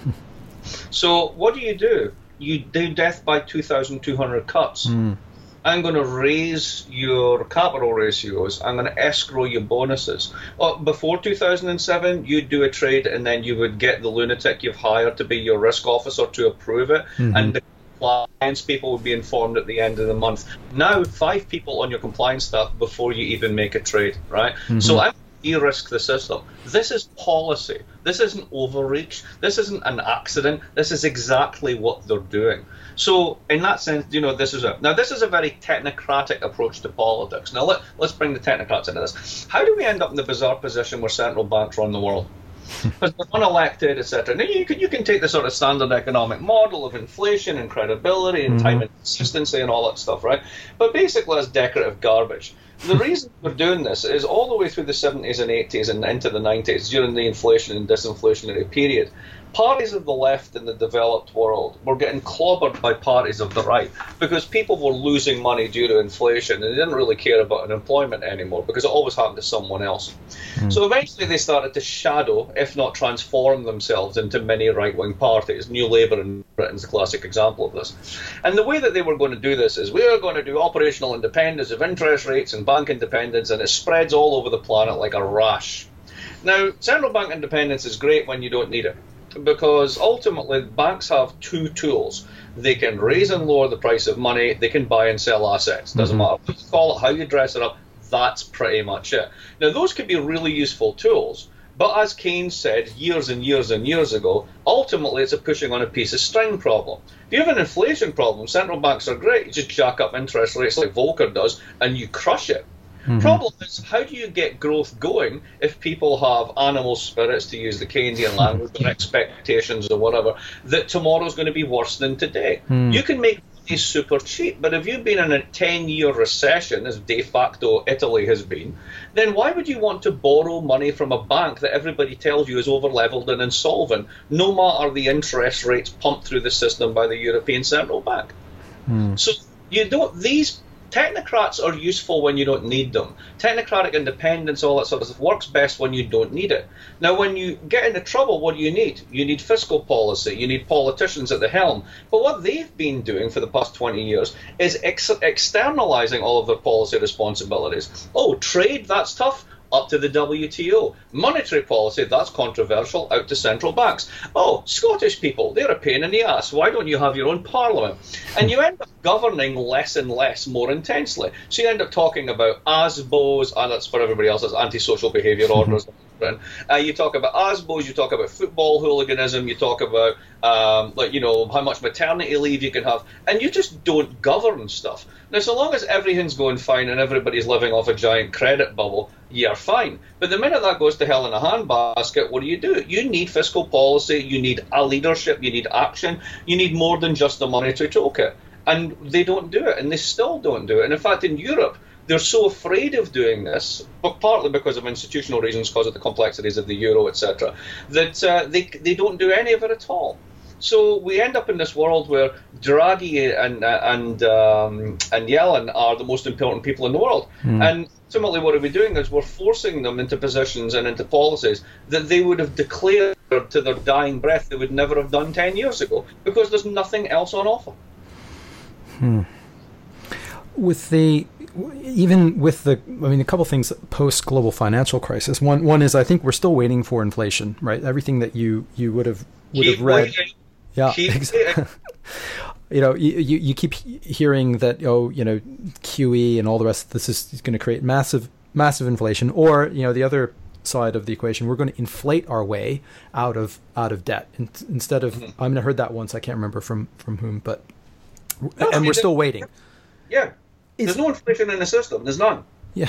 So what do? You do death by 2,200 cuts. I'm going to raise your capital ratios. I'm going to escrow your bonuses. Before 2007, you'd do a trade and then you would get the lunatic you've hired to be your risk officer to approve it. And the compliance people would be informed at the end of the month. Now, 5 people on your compliance staff before you even make a trade, right? So I'm de-risk the system. This is policy. This isn't overreach. This isn't an accident. This is exactly what they're doing. So in that sense, this is a very technocratic approach to politics. Now let's bring the technocrats into this. How do we end up in the bizarre position where central banks run the world? Because they're unelected, etc. Now you can take the sort of standard economic model of inflation and credibility and time and consistency and all that stuff, right? But basically, that's decorative garbage. The reason we're doing this is all the way through the 70s and 80s and into the 90s, during the inflation and disinflationary period, parties of the left in the developed world were getting clobbered by parties of the right because people were losing money due to inflation and they didn't really care about unemployment anymore because it always happened to someone else. So eventually they started to shadow, if not transform themselves into many right-wing parties. New Labour in Britain's a classic example of this. And the way that they were going to do this is we are going to do operational independence of interest rates and bank independence, and it spreads all over the planet like a rash. Now, central bank independence is great when you don't need it, because ultimately banks have 2 tools. They can raise and lower the price of money. They can buy and sell assets. Doesn't matter what you call it, how you dress it up. That's pretty much it. Now, those could be really useful tools. But as Keynes said years and years and years ago, ultimately it's a pushing on a piece of string problem. If you have an inflation problem, central banks are great. You just jack up interest rates like Volcker does, and you crush it. Problem is, how do you get growth going if people have animal spirits, to use the Keynesian language, or expectations or whatever, that tomorrow's going to be worse than today? You can make money's super cheap. But if you've been in a 10-year recession, as de facto Italy has been, then why would you want to borrow money from a bank that everybody tells you is over-leveled and insolvent, no matter the interest rates pumped through the system by the European Central Bank? So you don't, these technocrats are useful when you don't need them. Technocratic independence, all that sort of stuff, works best when you don't need it. Now, when you get into trouble, what do you need? You need fiscal policy. You need politicians at the helm. But what they've been doing for the past 20 years is externalizing all of their policy responsibilities. Oh, trade, that's tough. Up to the WTO. Monetary policy, that's controversial, out to central banks. Oh, Scottish people, they're a pain in the ass. Why don't you have your own parliament? And you end up governing less and less more intensely. So you end up talking about ASBOs, and that's for everybody else, that's antisocial behaviour orders. You talk about ASBOs, you talk about football hooliganism, you talk about how much maternity leave you can have, and you just don't govern stuff. Now, so long as everything's going fine and everybody's living off a giant credit bubble, you're fine. But the minute that goes to hell in a handbasket, what do? You need fiscal policy, you need a leadership, you need action, you need more than just the monetary toolkit. And they don't do it, and they still don't do it. And in fact, in Europe, they're so afraid of doing this, but partly because of institutional reasons, because of the complexities of the euro, etc., that they don't do any of it at all. So we end up in this world where Draghi and Yellen are the most important people in the world. And ultimately what are we doing is we're forcing them into positions and into policies that they would have declared to their dying breath they would never have done 10 years ago, because there's nothing else on offer. A couple things post global financial crisis. One is I think we're still waiting for inflation, right? Everything that you would have read. Waiting. Yeah, exactly. You keep hearing that QE and all the rest. This is going to create massive inflation, or the other side of the equation, we're going to inflate our way out of debt instead of. I mean, I heard that once. I can't remember from whom, but we're still waiting. Yeah. There's no inflation in the system. There's none. Yeah.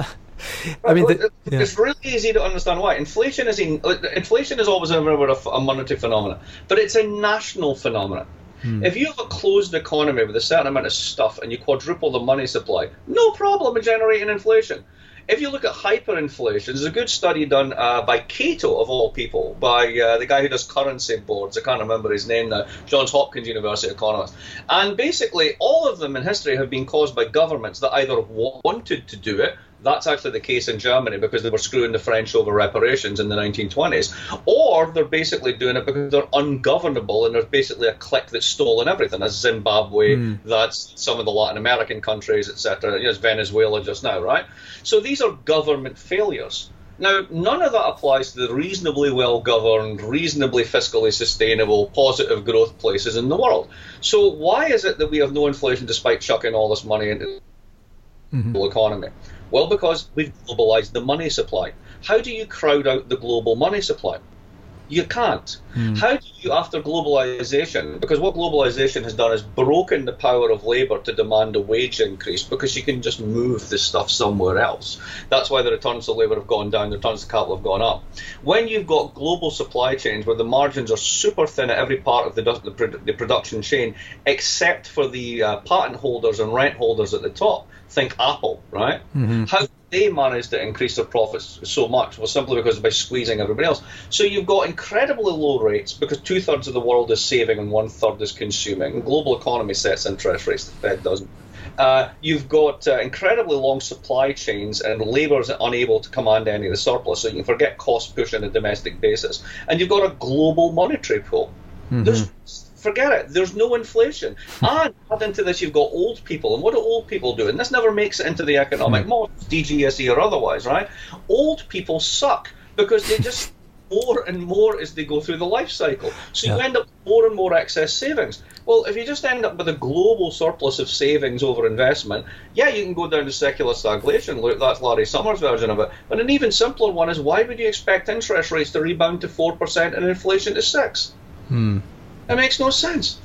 I mean, it's really easy to understand why. Inflation is always a monetary phenomenon, but it's a national phenomenon. If you have a closed economy with a certain amount of stuff and you quadruple the money supply, no problem in generating inflation. If you look at hyperinflation, there's a good study done by Cato, of all people, by the guy who does currency boards. I can't remember his name now, Johns Hopkins University economist. And basically, all of them in history have been caused by governments that either wanted to do it. That's actually the case in Germany because they were screwing the French over reparations in the 1920s. Or they're basically doing it because they're ungovernable and there's basically a clique that's stolen everything. That's Zimbabwe, that's some of the Latin American countries, etc. It's Venezuela just now, right? So these are government failures. Now, none of that applies to the reasonably well-governed, reasonably fiscally sustainable, positive growth places in the world. So why is it that we have no inflation despite chucking all this money into the economy? Well, because we've globalized the money supply. How do you crowd out the global money supply? You can't. How do you, after globalization, because what globalization has done is broken the power of labor to demand a wage increase because you can just move this stuff somewhere else. That's why the returns to labor have gone down, the returns to capital have gone up. When you've got global supply chains where the margins are super thin at every part of the production chain, except for the patent holders and rent holders at the top, think Apple, right? How they managed to increase their profits so much was simply because by squeezing everybody else. So you've got incredibly low rates because 2/3 of the world is saving and 1/3 is consuming. And global economy sets interest rates, the Fed doesn't. You've got incredibly long supply chains and labour's unable to command any of the surplus, so you can forget cost push on a domestic basis. And you've got a global monetary pool. Forget it. There's no inflation. And add into this, you've got old people. And what do old people do? And this never makes it into the economic model, DGSE or otherwise, right? Old people suck because they just more and more as they go through the life cycle. So you end up with more and more excess savings. Well, if you just end up with a global surplus of savings over investment, you can go down to secular stagnation. Look, that's Larry Summers' version of it. But an even simpler one is, why would you expect interest rates to rebound to 4% and inflation to 6%? That makes no sense.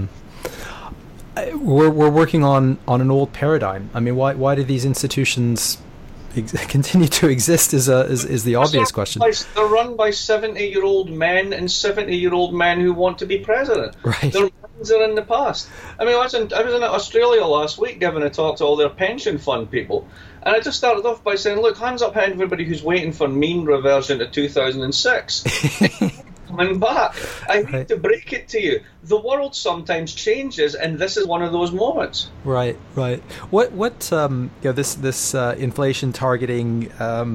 We're working on an old paradigm. I mean, why do these institutions continue to exist? Is the obvious question. They're run by 70-year-old men and 70-year-old men who want to be president. Right. They're run are in the past. I mean, I was in Australia last week giving a talk to all their pension fund people, and I just started off by saying, look, hands up everybody who's waiting for mean reversion to 2006. Coming back. I hate to break it to you. The world sometimes changes, and this is one of those moments. Right. What this inflation targeting,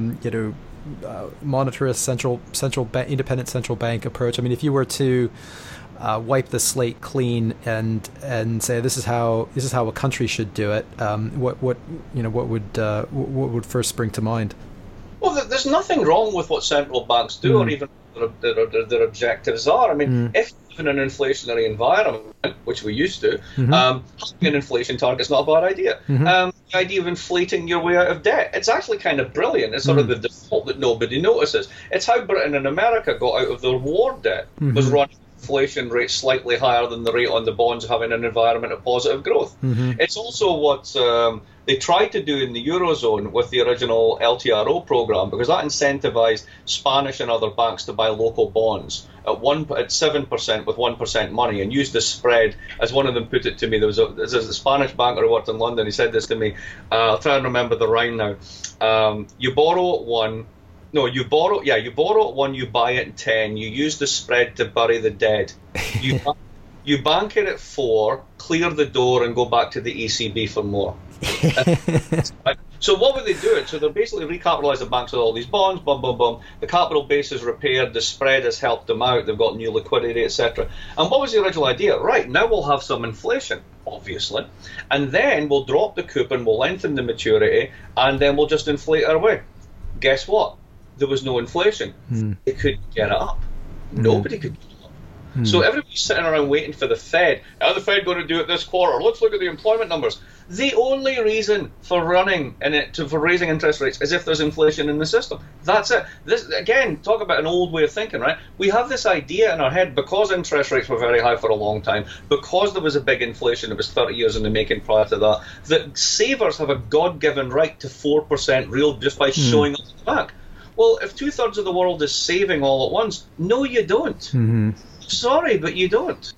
monetarist independent central bank approach. I mean, if you were to wipe the slate clean and say this is how a country should do it, what would first spring to mind? Well, there's nothing wrong with what central banks do, or even their objectives are. I mean, if you live in an inflationary environment, which we used to, having an inflation target is not a bad idea. The idea of inflating your way out of debt, it's actually kind of brilliant. It's sort of the default that nobody notices. It's how Britain and America got out of their war debt, was running inflation rate slightly higher than the rate on the bonds, having an environment of positive growth. It's also what they tried to do in the Eurozone with the original LTRO program, because that incentivized Spanish and other banks to buy local bonds at 7% with 1% money, and use the spread, as one of them put it to me. There's a Spanish banker who worked in London. He said this to me. I'll try and remember the rhyme now. You borrow at 1. No, you borrow at 1, you buy it at 10, you use the spread to bury the dead. You bank it at 4, clear the door, and go back to the ECB for more. So what would they do? So they're basically recapitalised the banks with all these bonds, the capital base is repaired, the spread has helped them out, they've got new liquidity, etc. And what was the original idea? Right, now we'll have some inflation, obviously, and then we'll drop the coupon, we'll lengthen the maturity, and then we'll just inflate our way. Guess what? There was no inflation. They couldn't get it up. Nobody could get it up. So everybody's sitting around waiting for the Fed. Are the Fed going to do it this quarter? Let's look at the employment numbers. The only reason for for raising interest rates is if there's inflation in the system. That's it. This, again, talk about an old way of thinking, right? We have this idea in our head, because interest rates were very high for a long time, because there was a big inflation that was 30 years in the making prior to that savers have a God-given right to 4% real just by showing up at the bank. Well, if 2/3 of the world is saving all at once, no, you don't. Sorry, but you don't.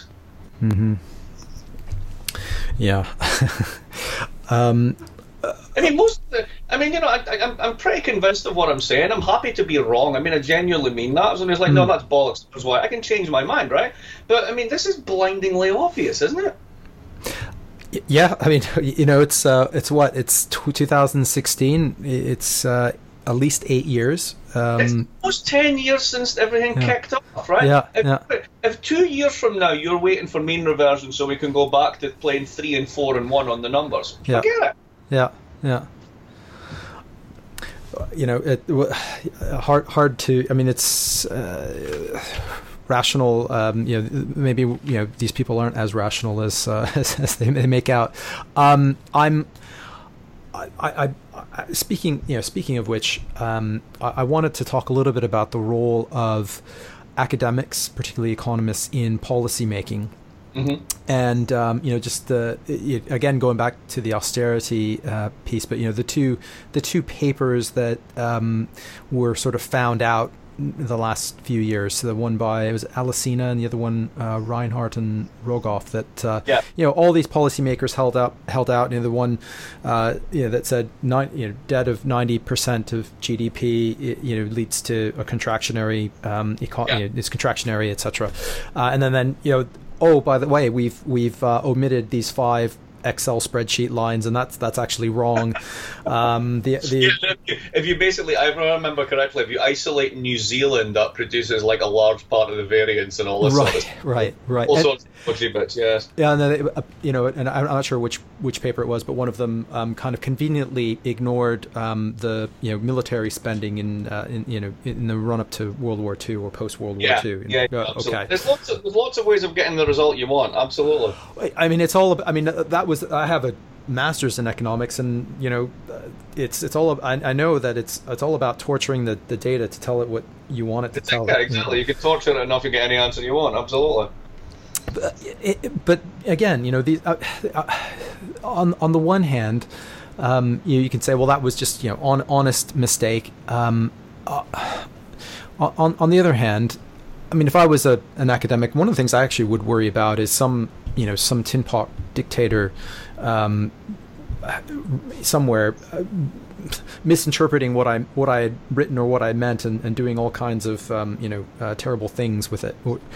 Yeah. I mean, I'm pretty convinced of what I'm saying. I'm happy to be wrong. I mean, I genuinely mean that. So it's like, no, that's bollocks. That's why I can change my mind, right? But I mean, this is blindingly obvious, isn't it? Yeah, I mean, it's 2016. It's at least 8 years. It's almost 10 years since everything kicked off, right? Yeah, if 2 years from now you're waiting for mean reversion so we can go back to playing 3 and 4 and 1 on the numbers, forget it. Yeah. Hard to. I mean, it's rational. Maybe these people aren't as rational as they make out. Speaking of which, I wanted to talk a little bit about the role of academics, particularly economists, in policy making. And just again going back to the austerity piece, but the two papers that were sort of found out the last few years. So the one by, it was Alesina, and the other one Reinhardt and Rogoff. That all these policymakers held out. The one that said debt of 90% of GDP leads to a contractionary it's contractionary, etc. And then oh, by the way, we've omitted these 5 Excel spreadsheet lines, and that's actually wrong. If you basically, if I remember correctly, if you isolate New Zealand, that produces like a large part of the variance and all this sort of stuff. Right. All sorts of fudgy bits, yes. Yeah, and and I'm not sure which paper it was, but one of them kind of conveniently ignored the military spending in the run up to World War II or post World War II. Yeah, okay. There's lots of ways of getting the result you want. Absolutely. I mean, it's all. I mean, I have a master's in economics, and it's all. I know that it's all about torturing the data to tell it what you want it to tell. Yeah, exactly. You can torture it enough, you get any answer you want. Absolutely. But again, these on the one hand, you can say, well, that was just honest mistake. On the other hand, I mean, if I was an academic, one of the things I actually would worry about is some tin pot dictator somewhere misinterpreting what I had written or what I meant and doing all kinds of terrible things with it.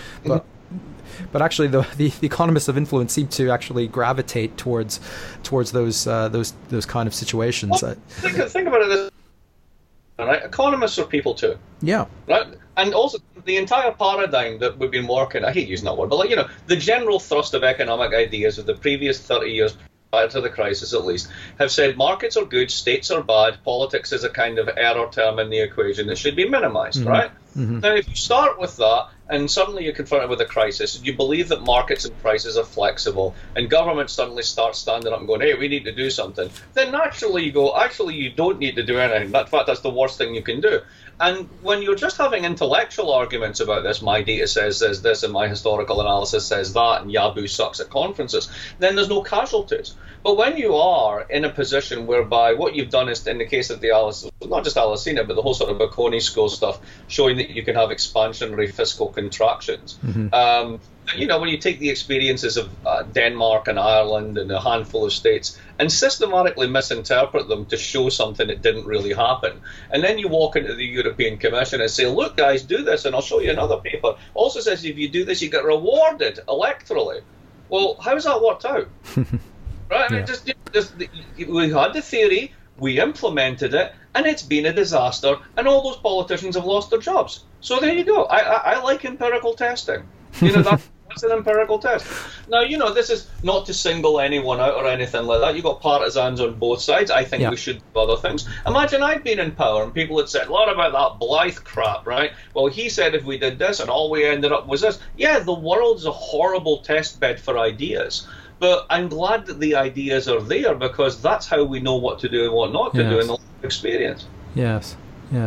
But actually, the economists of influence seem to actually gravitate towards those kind of situations. Well, think about it this. Right? Economists are people too. Yeah. Right? And also the entire paradigm that we've been working, I hate using that word, but the general thrust of economic ideas of the previous 30 years prior to the crisis at least, have said markets are good, states are bad, politics is a kind of error term in the equation that should be minimized, right? Mm-hmm. Now, if you start with that, and suddenly you're confronted with a crisis, and you believe that markets and prices are flexible, and government suddenly starts standing up and going, hey, we need to do something, then naturally you go, actually, you don't need to do anything. In fact, that's the worst thing you can do. And when you're just having intellectual arguments about this, my data says this, and my historical analysis says that, and Yahoo sucks at conferences, then there's no casualties. But when you are in a position whereby what you've done is, in the case of the not just Alesina, but the whole sort of Bocconi school stuff, showing that you can have expansionary fiscal contractions. Mm-hmm. When you take the experiences of Denmark and Ireland and a handful of states and systematically misinterpret them to show something that didn't really happen, and then you walk into the European Commission and say, look, guys, do this, and I'll show you another paper. Also says if you do this, you get rewarded electorally. Well, how's that worked out? Right? Yeah. We had the theory, we implemented it, and it's been a disaster, and all those politicians have lost their jobs. So there you go. I like empirical testing. That's an empirical test. Now, this is not to single anyone out or anything like that. You've got partisans on both sides. I think we should do other things. Imagine I'd been in power and people had said a lot about that Blythe crap, right? Well, he said if we did this and all we ended up was this. Yeah, the world's a horrible test bed for ideas. But I'm glad that the ideas are there because that's how we know what to do and what not to do in the experience. Yes.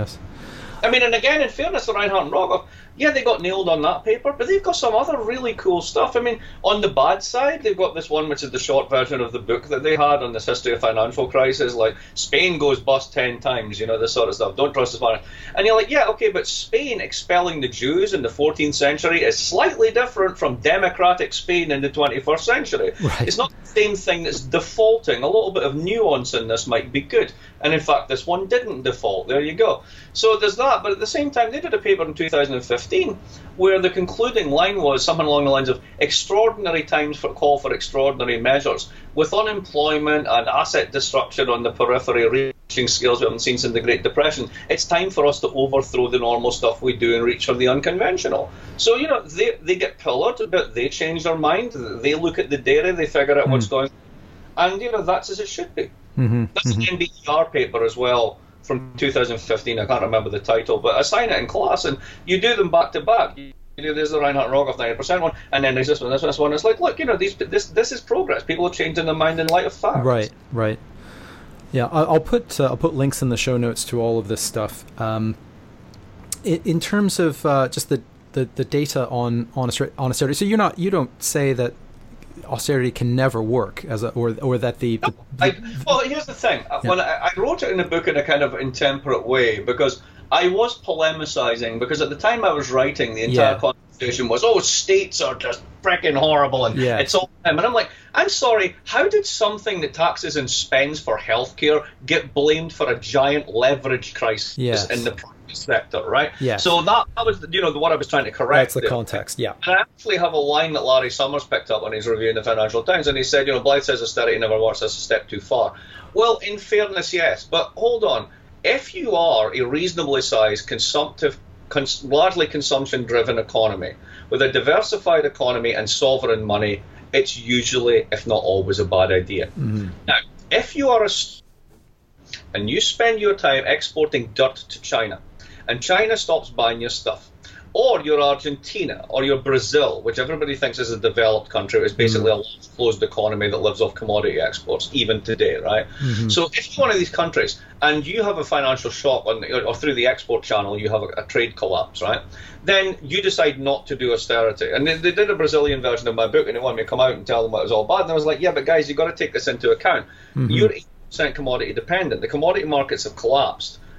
I mean, and again, in fairness to Reinhardt and Rogoff, yeah, they got nailed on that paper, but they've got some other really cool stuff. I mean, on the bad side, they've got this one, which is the short version of the book that they had on this history of financial crisis, like Spain goes bust 10 times, this sort of stuff. Don't trust the Spanish. And you're like, yeah, okay, but Spain expelling the Jews in the 14th century is slightly different from democratic Spain in the 21st century. Right. It's not the same thing that's defaulting. A little bit of nuance in this might be good. And in fact, this one didn't default. There you go. So there's that. But at the same time, they did a paper in 2015 where the concluding line was something along the lines of extraordinary times call for extraordinary measures. With unemployment and asset destruction on the periphery reaching scales we haven't seen since the Great Depression, it's time for us to overthrow the normal stuff we do and reach for the unconventional. So, they get pillared, but they change their mind. They look at the data, they figure out what's going on. And, that's as it should be. Mm-hmm. That's an NBER paper as well from 2015. I can't remember the title, but I assign it in class, and you do them back to back. There's the Reinhardt Rogoff 90% one, and then there's this one, this one. It's like, look, this is progress. People are changing their mind in light of facts. Right. Yeah, I'll put links in the show notes to all of this stuff. In terms of just the data on austerity, so you don't say that austerity can never work or that well, here's the thing. When I wrote it in a book in a kind of intemperate way because I was polemicizing, because at the time I was writing, the entire conversation was, states are just freaking horrible and it's all them. And I'm like, I'm sorry, how did something that taxes and spends for healthcare get blamed for a giant leverage crisis in the private sector, right? Yes. So that was what I was trying to correct. That's the context, yeah. And I actually have a line that Larry Summers picked up when he's reviewing the Financial Times, and he said, Blythe says austerity never works, that's a step too far. Well, in fairness, yes, but hold on. If you are a reasonably sized, largely consumption-driven economy with a diversified economy and sovereign money, it's usually, if not always, a bad idea. Mm-hmm. Now, if you are and you spend your time exporting dirt to China, and China stops buying your stuff, or you're Argentina, or you're Brazil, which everybody thinks is a developed country, is basically a large closed economy that lives off commodity exports, even today, right? Mm-hmm. So if you're one of these countries, and you have a financial shock, or through the export channel, you have a trade collapse, right? Then you decide not to do austerity. And they did a Brazilian version of my book, and they wanted me to come out and tell them it was all bad. And I was like, yeah, but guys, you've got to take this into account. Mm-hmm. You're 80% commodity dependent. The commodity markets have collapsed.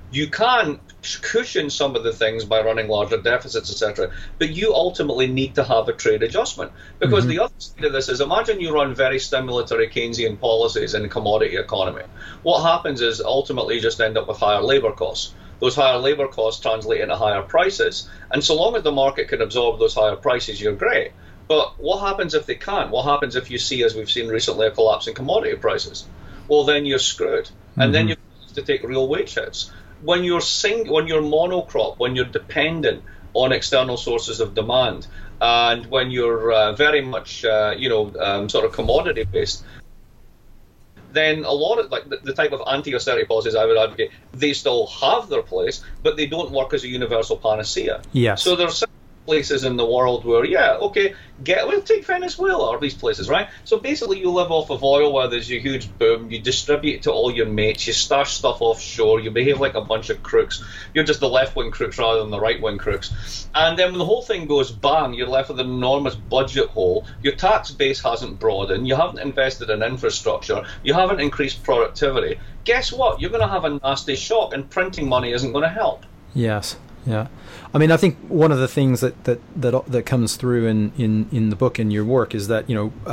You can cushion some of the things by running larger deficits, etc. But you ultimately need to have a trade adjustment. Because the other side of this is, imagine you run very stimulatory Keynesian policies in a commodity economy. What happens is ultimately you just end up with higher labour costs. Those higher labour costs translate into higher prices. And so long as the market can absorb those higher prices, you're great. But what happens if they can't? What happens if you see, as we've seen recently, a collapse in commodity prices? Well, then you're screwed. And then you have to take real wage hits. When you're monocrop, when you're dependent on external sources of demand, and when you're very much, sort of commodity based, then a lot of the type of anti-austerity policies I would advocate, they still have their place, but they don't work as a universal panacea. Yes. So there's places in the world where, we'll take Venezuela or these places, right? So basically you live off of oil where there's a huge boom, you distribute it to all your mates, you stash stuff offshore, you behave like a bunch of crooks. You're just the left-wing crooks rather than the right-wing crooks. And then when the whole thing goes bang, you're left with an enormous budget hole, your tax base hasn't broadened, you haven't invested in infrastructure, you haven't increased productivity. Guess what? You're going to have a nasty shock, and printing money isn't going to help. Yes. Yeah, I mean, I think one of the things that comes through in the book and your work is that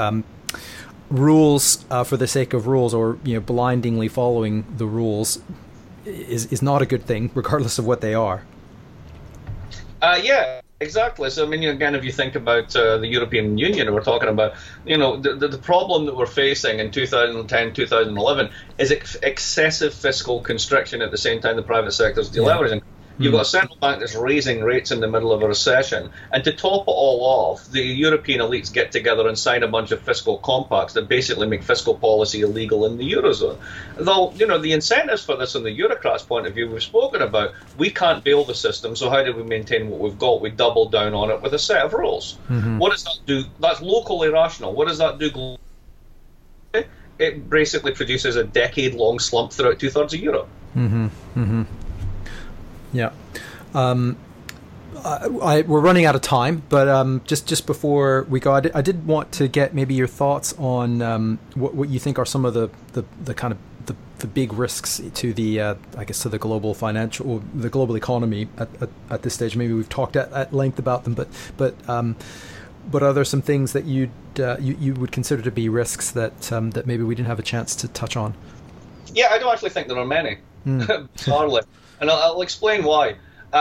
rules for the sake of rules, or blindingly following the rules, is not a good thing, regardless of what they are. Yeah, exactly. So I mean, again, if you think about the European Union, we're talking about the problem that we're facing in 2010, 2011 is excessive fiscal constriction at the same time the private sector is deleveraging. Yeah. You've got a central bank that's raising rates in the middle of a recession. And to top it all off, the European elites get together and sign a bunch of fiscal compacts that basically make fiscal policy illegal in the Eurozone. Though, the incentives for this, from the Eurocrats' point of view, we've spoken about. We can't bail the system, so how do we maintain what we've got? We double down on it with a set of rules. What does that do? That's locally rational. What does that do globally? It basically produces a decade-long slump throughout two-thirds of Europe. Yeah. We're running out of time, but just before we go, I did want to get maybe your thoughts on what you think are some of the kind of the big risks to the to the global financial, the global economy at this stage. Maybe we've talked at length about them, but are there some things that you would consider to be risks that maybe we didn't have a chance to touch on? Yeah, I don't actually think there are many. Hardly. And I'll explain why.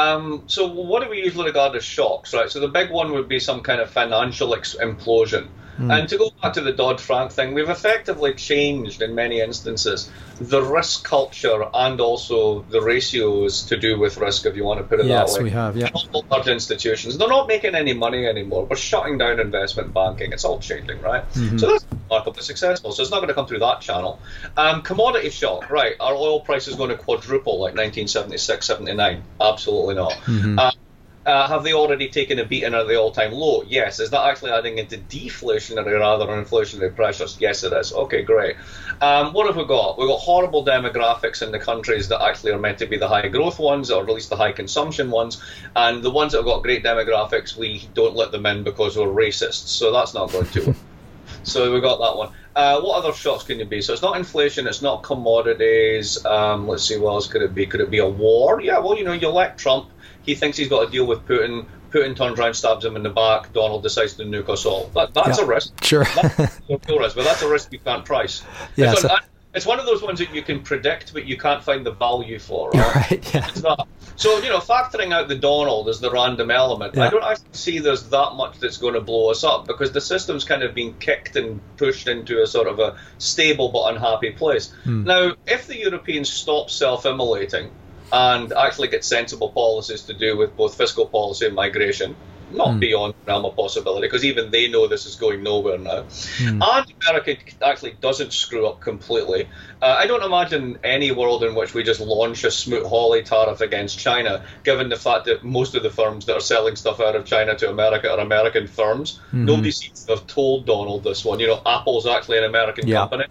So what do we usually regard as shocks, right? So the big one would be some kind of financial implosion. And to go back to the Dodd-Frank thing, we've effectively changed, in many instances, the risk culture and also the ratios to do with risk, if you want to put it that way. Yes, we have, yeah. All large institutions, they're not making any money anymore. We're shutting down investment banking. It's all changing, right? So that's remarkably successful. So it's not going to come through that channel. Commodity shock, right? Our oil price is going to quadruple like 1976, 79? Absolutely not. Have they already taken a beating at the all-time low? Yes. Is that actually adding into deflationary rather than inflationary pressures? Yes, it is. Okay, great. What have we got? We've got horrible demographics in the countries that actually are meant to be the high-growth ones, or at least the high-consumption ones. And the ones that have got great demographics, we don't let them in because we're racists. So that's not going to. So we got that one. What other shocks can it be? So it's not inflation, it's not commodities. Let's see, what else could it be? Could it be a war? Yeah, well, you elect Trump. He thinks he's got a deal with Putin. Putin turns around, stabs him in the back. Donald decides to nuke us all. That's a risk. Sure. That's a real risk, but that's a risk you can't price. Yeah, it's one of those ones that you can predict, but you can't find the value for. Right? Yeah. It's that. So, factoring out the Donald as the random element, I don't actually see there's that much that's going to blow us up, because the system's kind of been kicked and pushed into a sort of a stable but unhappy place. Now, if the Europeans stop self-immolating and actually get sensible policies to do with both fiscal policy and migration, not beyond the realm of possibility, because even they know this is going nowhere now. And America actually doesn't screw up completely. I don't imagine any world in which we just launch a Smoot-Hawley tariff against China, given the fact that most of the firms that are selling stuff out of China to America are American firms. Nobody seems to have told Donald this one. Apple's actually an American company.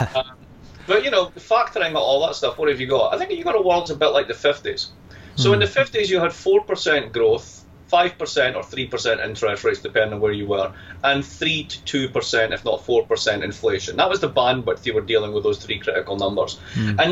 But, factoring all that stuff, what have you got? I think you got a world a bit like the 50s. So in the 50s, you had 4% growth, 5% or 3% interest rates, depending on where you were, and 3 to 2%, if not 4% inflation. That was the bandwidth you were dealing with, those three critical numbers. And now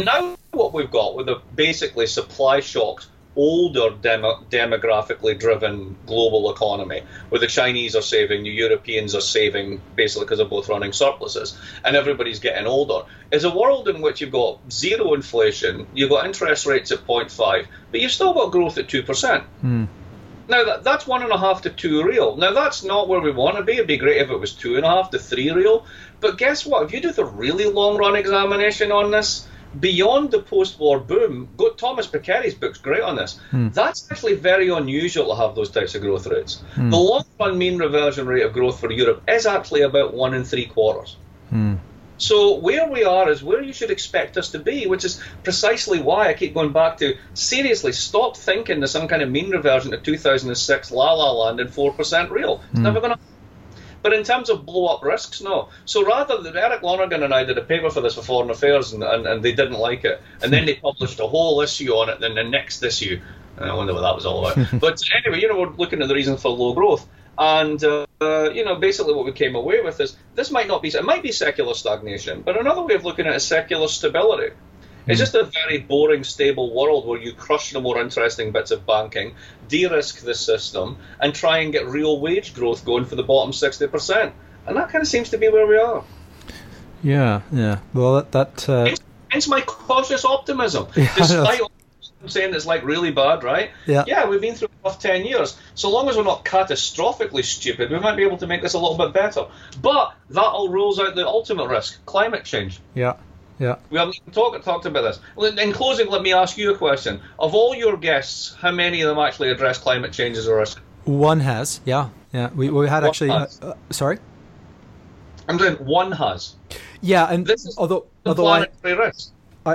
what we've got with a basically supply shocked, older demographically driven global economy, where the Chinese are saving, the Europeans are saving, basically because they're both running surpluses, and everybody's getting older, is a world in which you've got zero inflation, you've got interest rates at 0.5, but you've still got growth at 2%. Now, that's 1.5 to 2 real. Now, that's not where we want to be. It'd be great if it was 2.5 to 3 real. But guess what? If you do the really long-run examination on this, beyond the post-war boom, Thomas Piketty's book's great on this. That's actually very unusual to have those types of growth rates. The long-run mean reversion rate of growth for Europe is actually about 1 3/4. So where we are is where you should expect us to be, which is precisely why I keep going back to, seriously, stop thinking there's some kind of mean reversion to 2006 la-la land and 4% real. It's never going to. But in terms of blow-up risks, no. So rather than Eric Lonergan and I did a paper for this for Foreign Affairs, and they didn't like it. And then they published a whole issue on it in the next issue. And I wonder what that was all about. But anyway, we're looking at the reason for low growth. And, basically what we came away with is this might not be, it might be secular stagnation, but another way of looking at it is secular stability. It's just a very boring, stable world where you crush the more interesting bits of banking, de-risk the system, and try and get real wage growth going for the bottom 60%. And that kind of seems to be where we are. Yeah. Well, hence my cautious optimism. Despite I'm saying it's like really bad, right? Yeah, we've been through a tough 10 years. So long as we're not catastrophically stupid, we might be able to make this a little bit better. But that all rules out the ultimate risk, climate change. Yeah. We haven't even talked about this. In closing, let me ask you a question. Of all your guests, how many of them actually address climate change as a risk? One has, yeah. We had actually. Sorry? I'm saying one has. Yeah, and this is although planetary risk.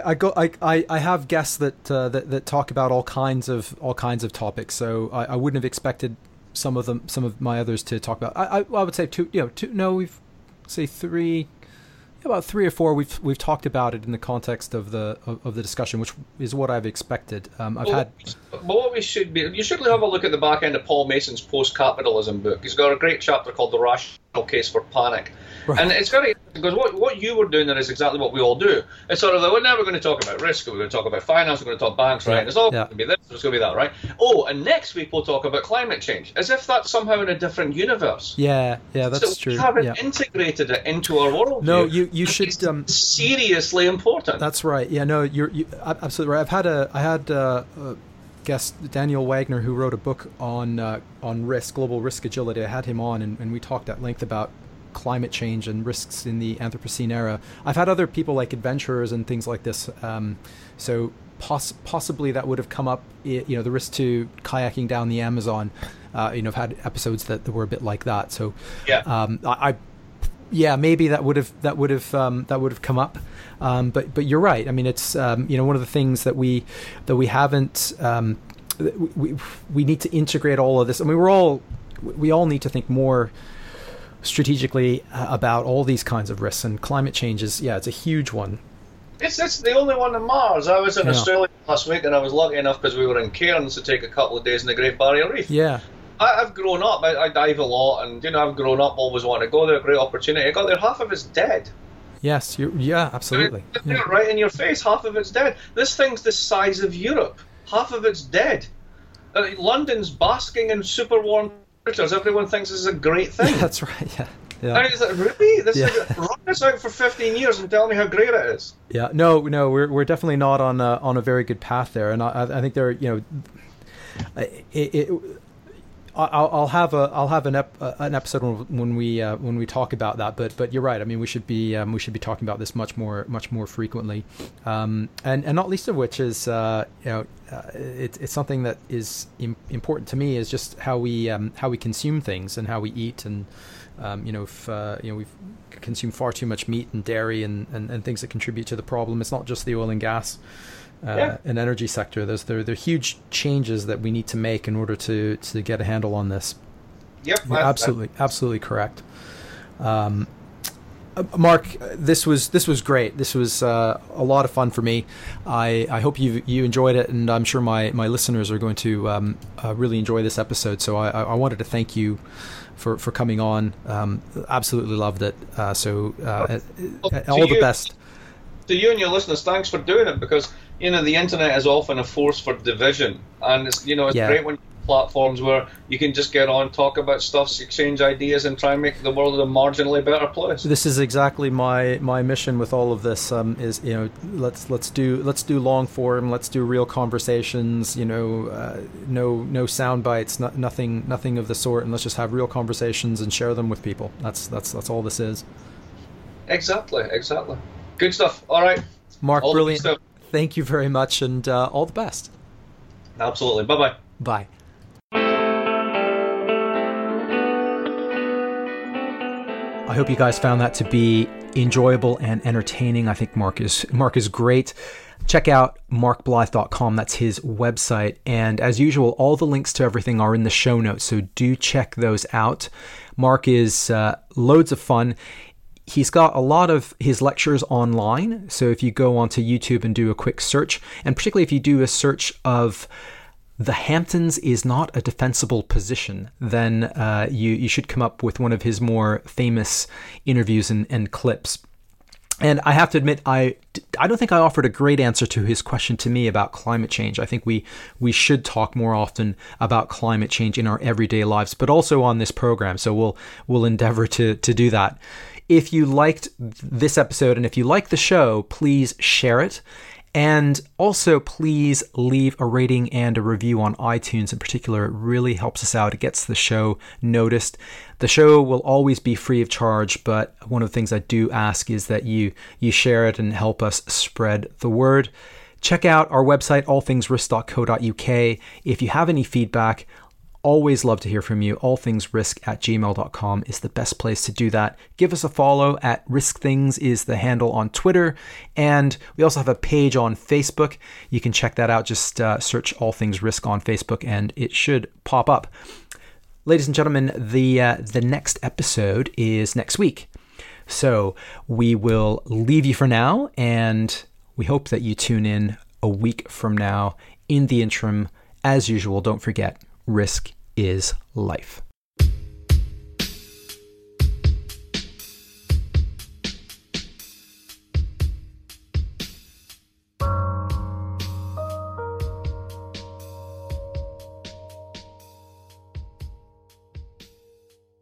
I have guests that talk about all kinds of topics. So I wouldn't have expected some of my others to talk about. I would say two. No, we've say three. About 3 or 4 we've talked about it in the context of the discussion, which is what I've expected. But what we should be, you should have a look at the back end of Paul Mason's post-capitalism book. He's got a great chapter called The Rational Case for Panic. Right. And it's very, because what you were doing there is exactly what we all do. It's sort of that, well, now we're going to talk about risk, we're going to talk about finance, we're going to talk banks, right? And it's all going to be this, it's going to be that, right? Oh, and next week we'll talk about climate change, as if that's somehow in a different universe. Yeah, that's true. We haven't integrated it into our world. No, you should. Seriously important. That's right. Yeah, no, you're absolutely right. I had a guest, Daniel Wagner, who wrote a book on risk, global risk agility. I had him on, and we talked at length about climate change and risks in the Anthropocene era. I've had other people like adventurers and things like this. So possibly that would have come up. The risk to kayaking down the Amazon. I've had episodes that were a bit like that. So maybe that would have come up. But you're right. I mean, it's one of the things that we haven't. We need to integrate all of this. I mean, we all need to think more strategically about all these kinds of risks, and climate change is it's a huge one. It's the only one in Mars. I was in Australia last week, and I was lucky enough because we were in Cairns to take a couple of days in the Great Barrier Reef. Yeah. I've grown up. I dive a lot, and I've grown up always wanting to go there. Great opportunity. I got there. Half of it's dead. Yes. Absolutely. I mean, right in your face. Half of it's dead. This thing's the size of Europe. Half of it's dead. London's basking in super warm temperatures. Everyone thinks this is a great thing. Yeah, that's right. Yeah. And it's like, really? Run this out for 15 years and tell me how great it is. Yeah. No. We're definitely not on a very good path there, and I think there. I'll have an episode when we talk about that, but you're right. I mean, we should be talking about this much more frequently, and not least of which is it's something that is important to me is just how we consume things and how we eat, and we've consumed far too much meat and dairy and things that contribute to the problem. It's not just the oil and gas and energy sector. There are huge changes that we need to make in order to get a handle on this. Yep, absolutely correct. Mark, this was great. This was a lot of fun for me. I hope you enjoyed it, and I'm sure my listeners are going to really enjoy this episode. So I wanted to thank you for coming on. Absolutely loved it. All the best. to you and your listeners, thanks for doing it, because the internet is often a force for division, and it's great when platforms where you can just get on, talk about stuff, exchange ideas, and try and make the world a marginally better place. This is exactly my mission with all of this. Is let's do long form, let's do real conversations. No sound bites, nothing of the sort, and let's just have real conversations and share them with people. That's all this is. Exactly. Good stuff. All right, Mark, brilliant. Thank you very much, and all the best. Absolutely. Bye-bye. Bye. I hope you guys found that to be enjoyable and entertaining. I think Mark is great. Check out markblythe.com. That's his website. And as usual, all the links to everything are in the show notes, so do check those out. Mark is loads of fun. He's got a lot of his lectures online. So if you go onto YouTube and do a quick search, and particularly if you do a search of "The Hamptons is not a defensible position," then you should come up with one of his more famous interviews and clips. And I have to admit, I don't think I offered a great answer to his question to me about climate change. I think we should talk more often about climate change in our everyday lives, but also on this program. So we'll endeavor to do that. If you liked this episode and if you like the show, please share it. And also, please leave a rating and a review on iTunes in particular. It really helps us out. It gets the show noticed. The show will always be free of charge, but one of the things I do ask is that you share it and help us spread the word. Check out our website, allthingsrisk.co.uk. If you have any feedback, always love to hear from you. allthingsrisk@gmail.com is the best place to do that. Give us a follow at RiskThings is the handle on Twitter. And we also have a page on Facebook. You can check that out. Just search All Things Risk on Facebook and it should pop up. Ladies and gentlemen, the next episode is next week. So we will leave you for now, and we hope that you tune in a week from now. In the interim, as usual, don't forget, risk is life.